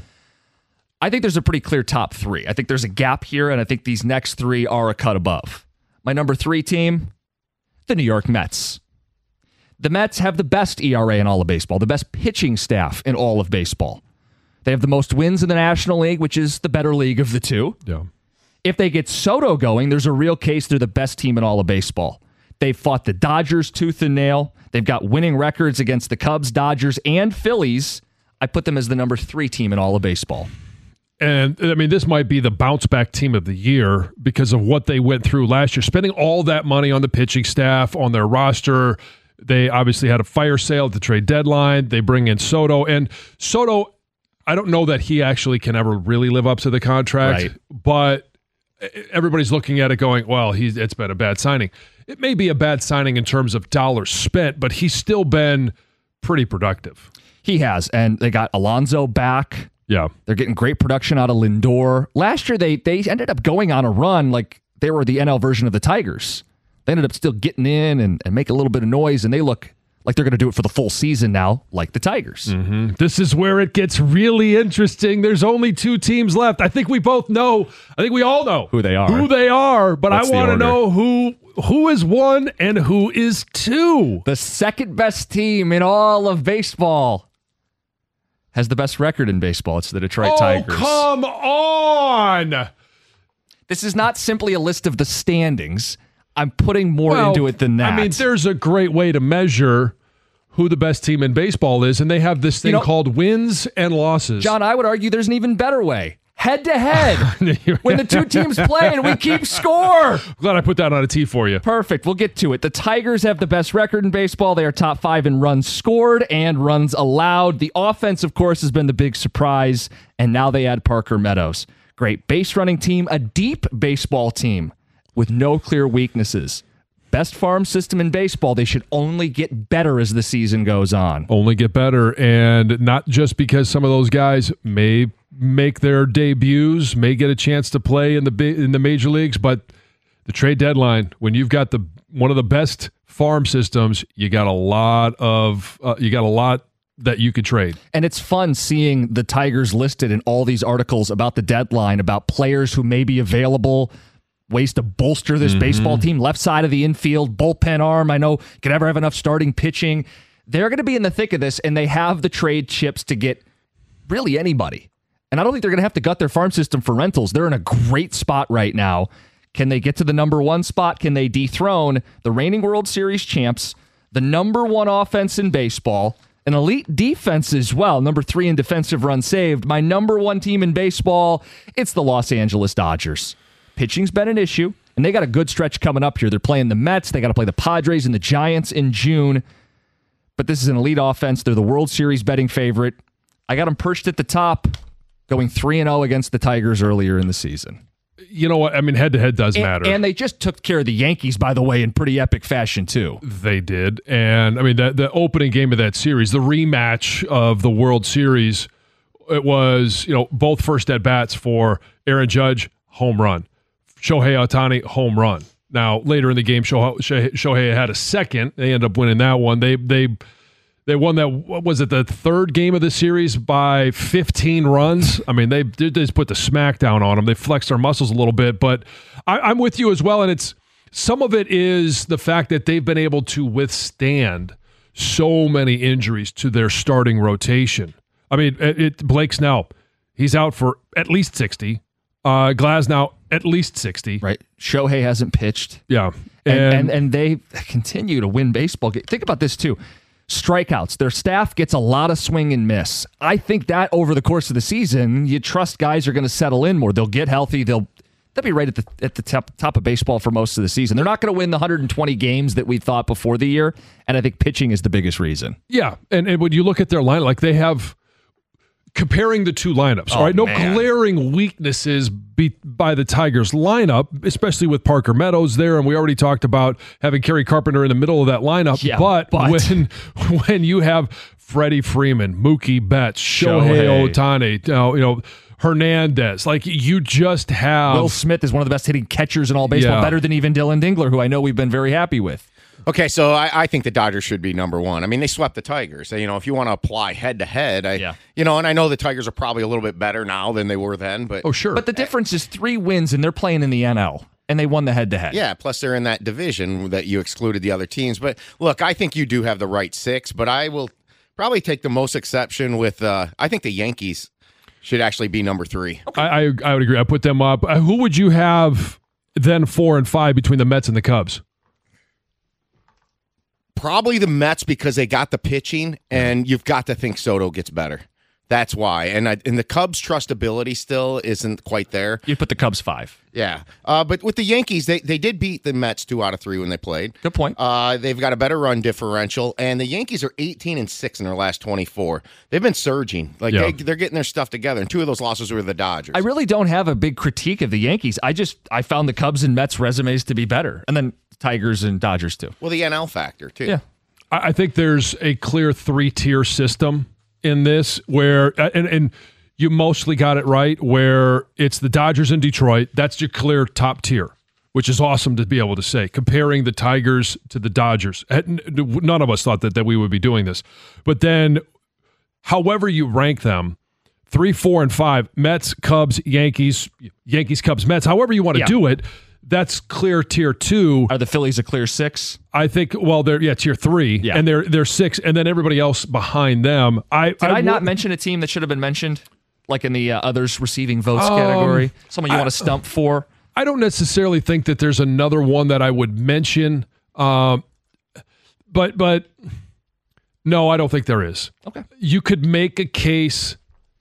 I think there's a pretty clear top three. I think there's a gap here, and I think these next three are a cut above. My number three team, the New York Mets. The Mets have the best E R A in all of baseball, the best pitching staff in all of baseball. They have the most wins in the National League, which is the better league of the two. Yeah. If they get Soto going, there's a real case they're the best team in all of baseball. They've fought the Dodgers tooth and nail. They've got winning records against the Cubs, Dodgers, and Phillies. I put them as the number three team in all of baseball. And, I mean, this might be the bounce-back team of the year because of what they went through last year. Spending all that money on the pitching staff, on their roster. They obviously had a fire sale at the trade deadline. They bring in Soto. And Soto, I don't know that he actually can ever really live up to the contract. Right. But everybody's looking at it going, well, he's it's been a bad signing. It may be a bad signing in terms of dollars spent, but he's still been pretty productive. He has. And they got Alonso back. Yeah. They're getting great production out of Lindor. Last year, they they ended up going on a run like they were the N L version of the Tigers. They ended up still getting in and, and make a little bit of noise, and they look like they're going to do it for the full season now, like the Tigers. Mm-hmm. This is where it gets really interesting. There's only two teams left. I think we both know. I think we all know who they are. Who they are, but What's I want to know who who is one and who is two. The second best team in all of baseball has the best record in baseball. It's the Detroit oh, Tigers. Come on. This is not simply a list of the standings. I'm putting more well, into it than that. I mean, there's a great way to measure who the best team in baseball is, and they have this thing You know, called wins and losses. John, I would argue there's an even better way. Head to head. When the two teams play and we keep score. Glad I put that on a tee for you. Perfect. We'll get to it. The Tigers have the best record in baseball. They are top five in runs scored and runs allowed. The offense, of course, has been the big surprise, and now they add Parker Meadows. Great base running team, a deep baseball team with no clear weaknesses. Best farm system in baseball. They should only get better as the season goes on. Only get better, and not just because some of those guys may make their debuts, may get a chance to play in the in the major leagues, but the trade deadline, when you've got the one of the best farm systems, you got a lot of uh, you got a lot that you could trade. And it's fun seeing the Tigers listed in all these articles about the deadline, about players who may be available, ways to bolster this mm-hmm. baseball team, left side of the infield, bullpen arm. I know can never have enough starting pitching. They're going to be in the thick of this, and they have the trade chips to get really anybody. And I don't think they're going to have to gut their farm system for rentals. They're in a great spot right now. Can they get to the number one spot? Can they dethrone the reigning World Series champs, the number one offense in baseball, an elite defense as well, number three in defensive runs saved? My number one team in baseball, it's the Los Angeles Dodgers. Pitching's been an issue, and they got a good stretch coming up here. They're playing the Mets. They got to play the Padres and the Giants in June. But this is an elite offense. They're the World Series betting favorite. I got them perched at the top, going three and oh against the Tigers earlier in the season. You know what? I mean, head-to-head does and, matter. And they just took care of the Yankees, by the way, in pretty epic fashion, too. They did. And, I mean, the, the opening game of that series, the rematch of the World Series, it was, you know, both first at-bats for Aaron Judge, home run. Shohei Ohtani, home run. Now, later in the game, Shohei, Shohei had a second. They ended up winning that one. They they they won that, what was it, the third game of the series by fifteen runs? I mean, they, they just put the smack down on them. They flexed their muscles a little bit. But I, I'm with you as well, and it's some of it is the fact that they've been able to withstand so many injuries to their starting rotation. I mean, it, it, Blake Snell, he's out for at least sixty. Uh, Glasnow, at least sixty. Right. Shohei hasn't pitched. Yeah. And, And, and, and they continue to win baseball games. Think about this, too. Strikeouts. Their staff gets a lot of swing and miss. I think that over the course of the season, you trust guys are going to settle in more. They'll get healthy. They'll they'll be right at the at the top, top of baseball for most of the season. They're not going to win the one hundred twenty games that we thought before the year, and I think pitching is the biggest reason. yeah. And, and when you look at their line, like they have, comparing the two lineups, Oh, all right, no man. glaring weaknesses be, by the Tigers lineup, especially with Parker Meadows there, and we already talked about having Kerry Carpenter in the middle of that lineup. Yeah, but, but- when when you have Freddie Freeman, Mookie Betts, Shohei Shohei. Ohtani, you know, you know Hernandez, like you just have Will Smith is one of the best hitting catchers in all baseball, Yeah. better than even Dylan Dingler, who I know we've been very happy with. Okay, so I, I think the Dodgers should be number one. I mean, they swept the Tigers. So, you know, if you want to apply head to head, I, Yeah. you know, and I know the Tigers are probably a little bit better now than they were then, but oh sure, But the difference is three wins, and they're playing in the N L, and they won the head-to-head. yeah. Plus, they're in that division that you excluded the other teams. But look, I think you do have the right six, but I will probably take the most exception with. Uh, I think the Yankees should actually be number three. I, I I would agree. I put them up. Uh, Who would you have then four and five between the Mets and the Cubs? Probably the Mets because they got the pitching, and you've got to think Soto gets better. That's why. And I, and the Cubs' trustability still isn't quite there. You put the Cubs five. Yeah. Uh, but with the Yankees, they, they did beat the Mets two out of three when they played. Good point. Uh, they've got a better run differential, and the Yankees are eighteen and six in their last twenty-four. They've been surging. Like Yeah. they, they're getting their stuff together, and two of those losses were the Dodgers. I really don't have a big critique of the Yankees. I just I found the Cubs and Mets resumes to be better, and then Tigers and Dodgers too. well, the N L factor, too. Yeah. I I think there's a clear three-tier system in this where, and, and you mostly got it right, where it's the Dodgers and Detroit. That's your clear top tier, which is awesome to be able to say, comparing the Tigers to the Dodgers. And none of us thought that, that we would be doing this. But then, however you rank them, three, four, and five, Mets, Cubs, Yankees, Yankees, Cubs, Mets, however you want to Yeah. do it, that's clear tier two. Are the Phillies a clear six? I think, well, they're, yeah, tier three, Yeah. and they're they're six, and then everybody else behind them. I Did I, not would- mention a team that should have been mentioned, like in the uh, others receiving votes Um, category? Someone you I- want to stump for? I don't necessarily think that there's another one that I would mention, um, but but no, I don't think there is. Okay. You could make a case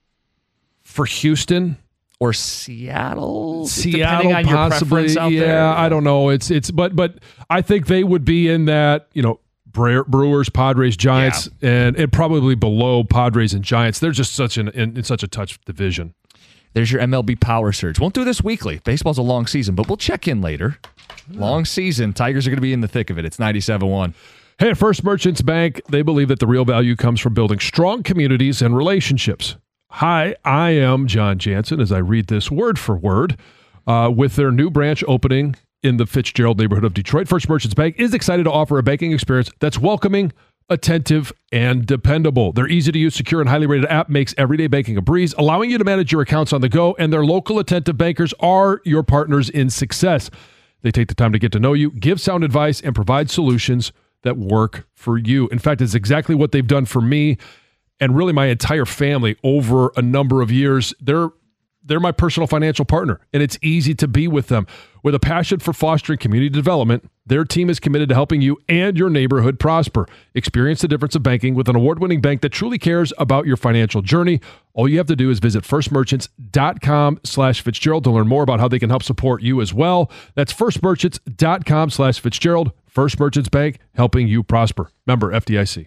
for Houston. Or Seattle? Seattle, depending on your possibly. preference out yeah, there. I don't know. It's it's, but but I think they would be in that, you know, Bre- Brewers, Padres, Giants, and and probably below Padres and Giants. They're just such an in, in such a touch division. There's your M L B power surge. Won't do this weekly. Baseball's a long season, but we'll check in later. Long season. Tigers are going to be in the thick of it. It's ninety-seven one. Hey, at First Merchants Bank, they believe that the real value comes from building strong communities and relationships. Hi, I am John Jansen as I read this word for word. Uh, with their new branch opening in the Fitzgerald neighborhood of Detroit, First Merchants Bank is excited to offer a banking experience that's welcoming, attentive, and dependable. Their easy-to-use, secure, and highly rated app makes everyday banking a breeze, allowing you to manage your accounts on the go, and their local attentive bankers are your partners in success. They take the time to get to know you, give sound advice, and provide solutions that work for you. In fact, it's exactly what they've done for me and really my entire family over a number of years. They're they're my personal financial partner, and it's easy to be with them. With a passion for fostering community development, their team is committed to helping you and your neighborhood prosper. Experience the difference of banking with an award-winning bank that truly cares about your financial journey. All you have to do is visit firstmerchants.com slash Fitzgerald to learn more about how they can help support you as well. That's firstmerchants.com slash Fitzgerald. First Merchants Bank, helping you prosper. Member F D I C.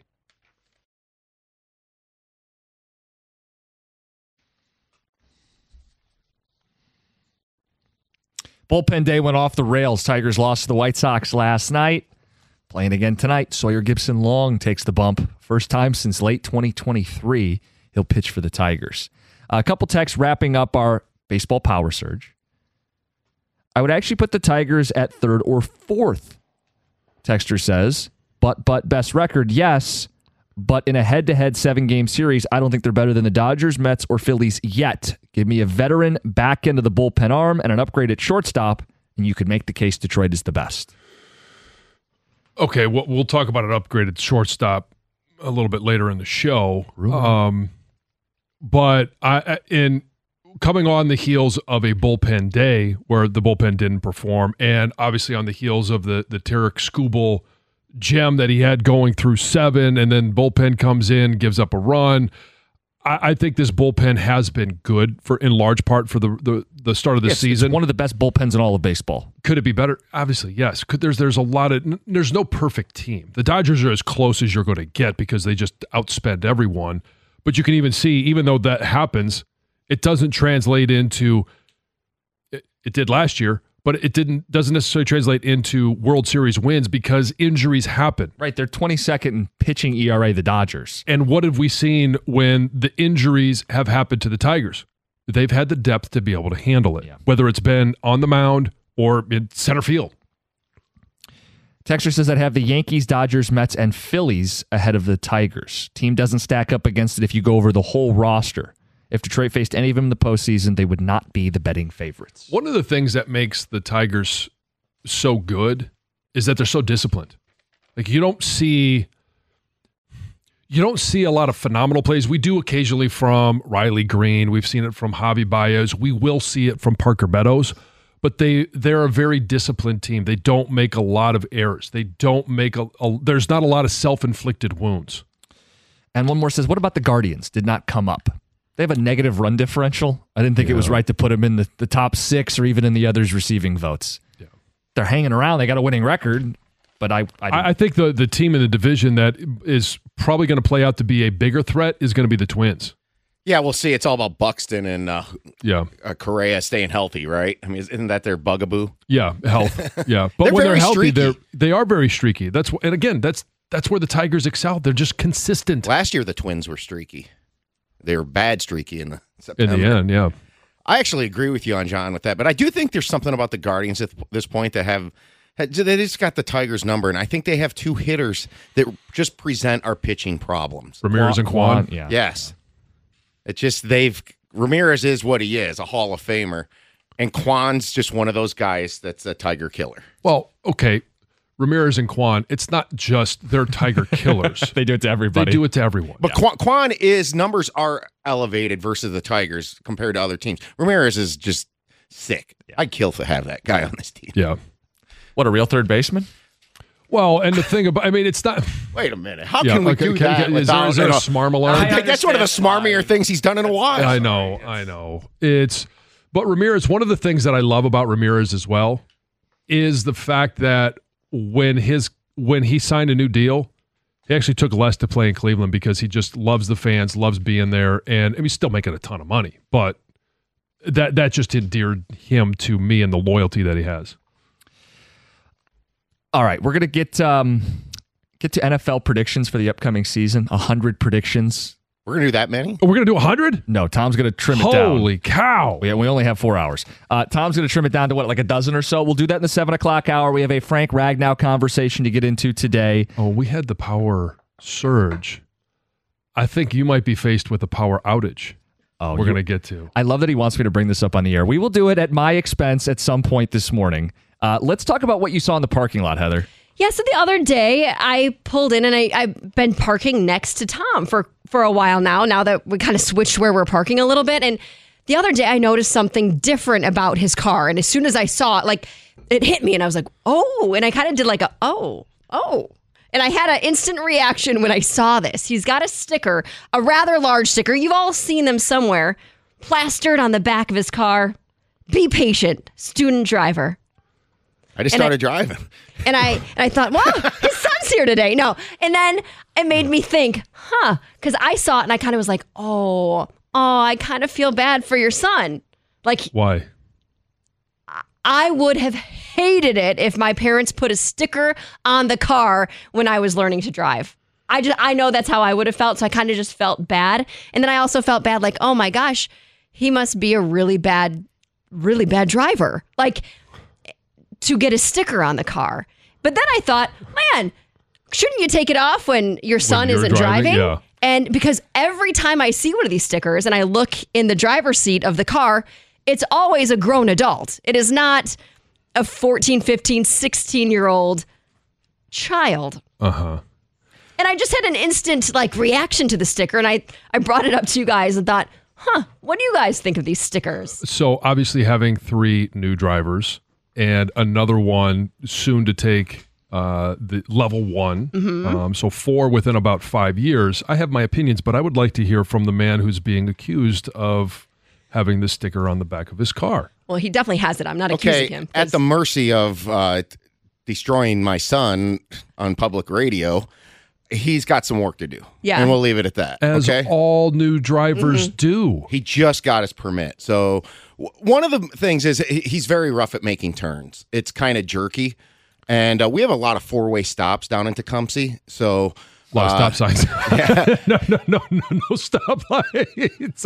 Bullpen day went off the rails. Tigers lost to the White Sox last night. Playing again tonight, Sawyer Gipson-Long takes the bump. First time since late twenty twenty-three, he'll pitch for the Tigers. A couple texts wrapping up our baseball power surge. I would actually put the Tigers at third or fourth. Texter says, but, but, best record, yes, but in a head-to-head seven-game series, I don't think they're better than the Dodgers, Mets, or Phillies yet. Give me a veteran back end of the bullpen arm and an upgrade at shortstop, and you could make the case Detroit is the best. Okay, well, we'll talk about an upgraded shortstop a little bit later in the show. Um, but I, in coming on the heels of a bullpen day where the bullpen didn't perform, and obviously on the heels of the the Tarek Skubal gem that he had going through seven, and then bullpen comes in, gives up a run. I, I think this bullpen has been good for in large part for the the, the start of the yes, season. It's one of the best bullpens in all of baseball. Could it be better? Obviously, yes. Could there's there's a lot of there's no perfect team. The Dodgers are as close as you're going to get because they just outspend everyone. But you can even see, even though that happens, it doesn't translate into. It, it did last year, but it didn't doesn't necessarily translate into World Series wins because injuries happen. Right, they're twenty-second in pitching E R A, the Dodgers. And what have we seen when the injuries have happened to the Tigers? They've had the depth to be able to handle it, yeah. Whether it's been on the mound or in center field. Texter says I'd have the Yankees, Dodgers, Mets, and Phillies ahead of the Tigers. Team doesn't stack up against it if you go over the whole roster. If Detroit faced any of them in the postseason, they would not be the betting favorites. One of the things that makes the Tigers so good is that they're so disciplined. Like you don't see, you don't see a lot of phenomenal plays. We do occasionally from Riley Green. We've seen it from Javi Baez. We will see it from Parker Meadows. But they they're a very disciplined team. They don't make a lot of errors. They don't make a, a there's not a lot of self-inflicted wounds. And one more says, what about the Guardians? Did not come up. They have a negative run differential. I didn't think yeah. it was right to put them in the, the top six or even in the others receiving votes. Yeah. They're hanging around. They got a winning record, but I I, I think the, the team in the division that is probably going to play out to be a bigger threat is going to be the Twins. Yeah, we'll see. It's all about Buxton and uh, yeah. uh, Correa staying healthy, right? I mean, isn't that their bugaboo? Yeah, health. Yeah, but they're when they're healthy, streaky. they're they are very streaky. That's and again, that's that's where the Tigers excel. They're just consistent. Last year, the Twins were streaky. They were bad streaky in the September. In the end, yeah. I actually agree with you on John with that, but I do think there's something about the Guardians at this point that have they just got the Tigers number, and I think they have two hitters that just present our pitching problems. Ramirez and Kwan. Yeah. Yes. It's just they've Ramirez is what he is, a Hall of Famer, and Kwan's just one of those guys that's a Tiger killer. Well, okay, Ramirez and Kwan, it's not just they're Tiger killers. They do it to everybody. They do it to everyone. But yeah. Kwan, Kwan is numbers are elevated versus the Tigers compared to other teams. Ramirez is just sick. Yeah. I'd kill to have that guy on this team. Yeah. What, a real third baseman? Well, and the thing about, I mean, it's not. Wait a minute. How yeah, can we okay, do can, that can, without? Is there, is there a smarm alarm? I that's one of the smarmier things he's done in a while. I know, I know. It's, but Ramirez, one of the things that I love about Ramirez as well is the fact that when his when he signed a new deal, he actually took less to play in Cleveland because he just loves the fans, loves being there, and I mean, he's still making a ton of money, but that that just endeared him to me and the loyalty that he has. All right, we're going to get um, get to N F L predictions for the upcoming season. one hundred predictions. We're going to do that many? Oh, we're going to do one hundred? No, Tom's going to trim it down. Holy cow. We, we only have four hours. Uh, Tom's going to trim it down to, what, like a dozen or so? We'll do that in the seven o'clock hour. We have a Frank Ragnow conversation to get into today. Oh, we had the power surge. I think you might be faced with a power outage. Oh, we're going to get to. I love that he wants me to bring this up on the air. We will do it at my expense at some point this morning. Uh, let's talk about what you saw in the parking lot, Heather. Yeah, so the other day I pulled in and I, I've been parking next to Tom for, for a while now, now that we kind of switched where we're parking a little bit. And the other day I noticed something different about his car. And as soon as I saw it, like, it hit me and I was like, oh, and I kind of did like a, oh, oh. And I had an instant reaction when I saw this. He's got a sticker, a rather large sticker. You've all seen them somewhere, plastered on the back of his car. Be patient, student driver. I just and started I, driving. And I and I thought, wow, his son's here today. No. And then it made me think, huh, because I saw it and I kind of was like, oh, oh, I kind of feel bad for your son. Like, why? I would have hated it if my parents put a sticker on the car when I was learning to drive. I just, I know that's how I would have felt, so I kind of just felt bad. And then I also felt bad, like, oh my gosh, he must be a really bad, really bad driver, like, to get a sticker on the car. But then I thought, man, shouldn't you take it off when your son When you're isn't driving? driving? Yeah. And because every time I see one of these stickers and I look in the driver's seat of the car, it's always a grown adult. It is not a fourteen, fifteen, sixteen-year-old child. Uh-huh. And I just had an instant like reaction to the sticker, and I, I brought it up to you guys and thought, huh, what do you guys think of these stickers? So obviously having three new drivers and another one soon to take uh, the level one, Mhm. um, so four within about five years. I have my opinions, but I would like to hear from the man who's being accused of having the sticker on the back of his car. Well, he definitely has it. I'm not Okay, accusing him. at the mercy of uh, t- destroying my son on public radio, he's got some work to do. Yeah. And we'll leave it at that. As okay? all new drivers Mm-hmm. do. He just got his permit. So w- one of the things is he- he's very rough at making turns. It's kind of jerky. And uh, we have a lot of four-way stops down in Tecumseh. So A lot uh, of stop signs. Yeah. no, no, no, no, no stop lights.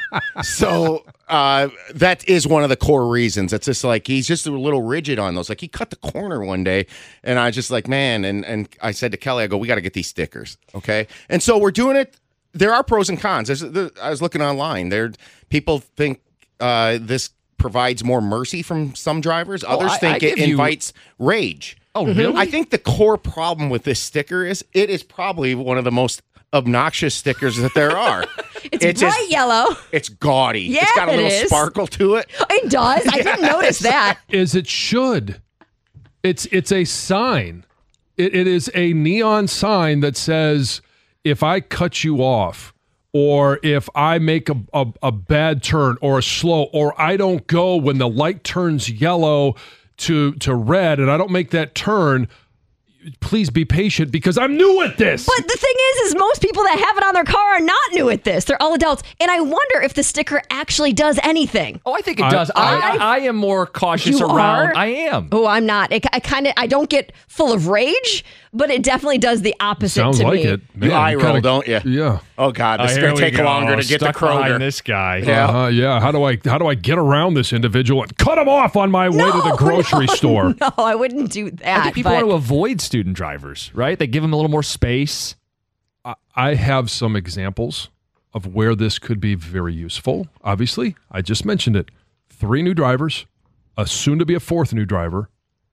So uh, that is one of the core reasons. It's just like he's just a little rigid on those. Like he cut the corner one day, and I was just like, man. And and I said to Kelly, I go, we got to get these stickers, okay? And so we're doing it. There are pros and cons. There's, there, I was looking online. There, people think uh, this provides more mercy from some drivers. Others I- think I it give you- invites rage. Oh, really? I think the core problem with this sticker is it is probably one of the most obnoxious stickers that there are. It's, bright just- yellow. It's gaudy. Yeah, it's got a it little is. sparkle to it. It does. I didn't notice that. As it should. It's it's a sign. It, it is a neon sign that says, if I cut you off, or if I make a, a, a bad turn or a slow, or I don't go when the light turns yellow to to red and I don't make that turn, please be patient because I'm new at this. But the thing is, is most people that have it on their car are not new at this. They're all adults. And I wonder if the sticker actually does anything. Oh, I think it I- does. I, I- I, I am more cautious You around. are? I am. Oh, I'm not. It, I kind of, I don't get full of rage, but it definitely does the opposite Sounds to like me. it. You eye roll, kinda- don't you? Yeah. Oh God, this Oh, is here gonna we take go. longer to get to Stuck behind Kroger. this guy. Yeah. Uh-huh, yeah. How do I how do I get around this individual and cut him off on my way to the No, grocery no, store? No, I wouldn't do that. I think people but- want to avoid student drivers, right? They give them a little more space. I- I have some examples of where this could be very useful. Obviously, I just mentioned it. Three new drivers, a soon to be a fourth new driver.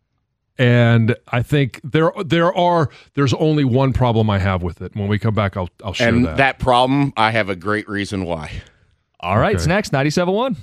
And I think there there are there's only one problem I have with it. When we come back, I'll I'll share And that. that problem, I have a great reason why. All right, it's Okay. next, ninety-seven point one.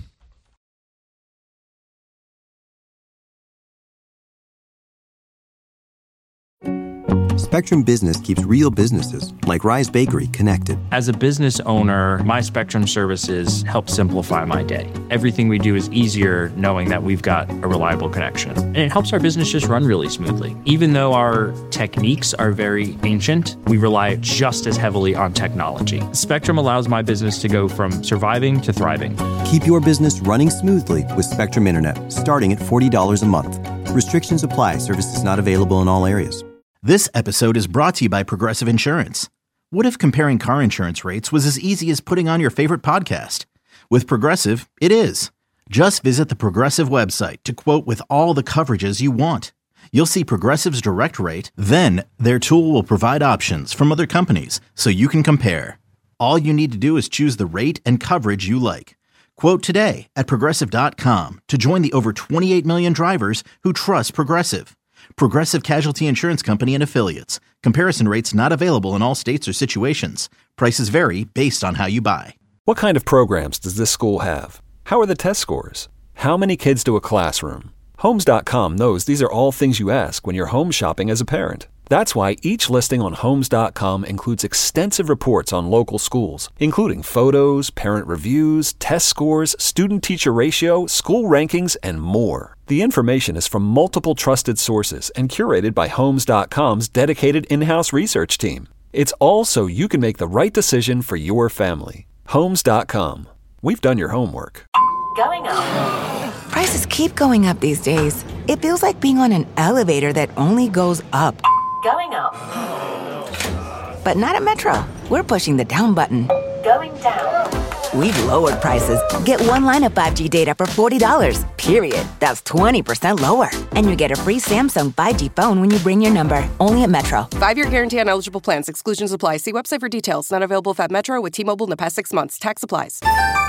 Spectrum Business keeps real businesses, like Rise Bakery, connected. As a business owner, my Spectrum services help simplify my day. Everything we do is easier knowing that we've got a reliable connection. And it helps our business just run really smoothly. Even though our techniques are very ancient, we rely just as heavily on technology. Spectrum allows my business to go from surviving to thriving. Keep your business running smoothly with Spectrum Internet, starting at forty dollars a month. Restrictions apply. Services not available in all areas. This episode is brought to you by Progressive Insurance. What if comparing car insurance rates was as easy as putting on your favorite podcast? With Progressive, it is. Just visit the Progressive website to quote with all the coverages you want. You'll see Progressive's direct rate, then their tool will provide options from other companies so you can compare. All you need to do is choose the rate and coverage you like. Quote today at progressive dot com to join the over twenty-eight million drivers who trust Progressive. Progressive Casualty Insurance Company and Affiliates. Comparison rates not available in all states or situations. Prices vary based on how you buy. What kind of programs does this school have? How are the test scores? How many kids do a classroom? Homes dot com knows these are all things you ask when you're home shopping as a parent. That's why each listing on Homes dot com includes extensive reports on local schools, including photos, parent reviews, test scores, student-teacher ratio, school rankings, and more. The information is from multiple trusted sources and curated by Homes dot com's dedicated in-house research team. It's all so you can make the right decision for your family. Homes dot com. We've done your homework. Going on. Prices keep going up these days. It feels like being on an elevator that only goes up. Going up. But not at Metro. We're pushing the down button. Going down. We've lowered prices. Get one line of five G data for forty dollars, period. That's twenty percent lower. And you get a free Samsung five G phone when you bring your number. Only at Metro. Five-year guarantee on eligible plans. Exclusions apply. See website for details. Not available at Metro with T-Mobile in the past six months. Tax applies.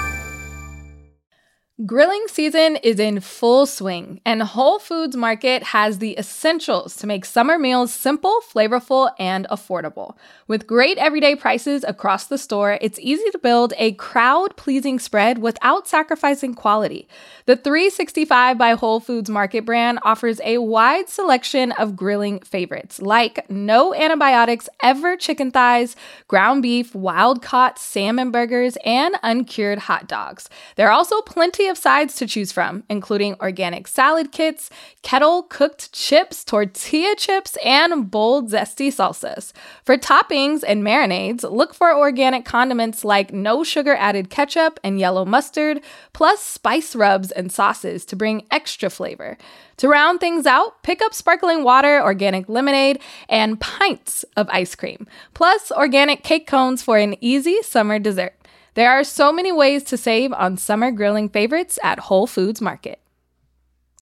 Grilling season is in full swing, and Whole Foods Market has the essentials to make summer meals simple, flavorful, and affordable. With great everyday prices across the store, it's easy to build a crowd-pleasing spread without sacrificing quality. The three sixty-five by Whole Foods Market brand offers a wide selection of grilling favorites, like no antibiotics ever chicken thighs, ground beef, wild-caught salmon burgers, and uncured hot dogs. There are also plenty of sides to choose from, including organic salad kits, kettle-cooked chips, tortilla chips, and bold, zesty salsas. For toppings and marinades, look for organic condiments like no sugar-added ketchup and yellow mustard, plus spice rubs and sauces to bring extra flavor. To round things out, pick up sparkling water, organic lemonade, and pints of ice cream, plus organic cake cones for an easy summer dessert. There are so many ways to save on summer grilling favorites at Whole Foods Market.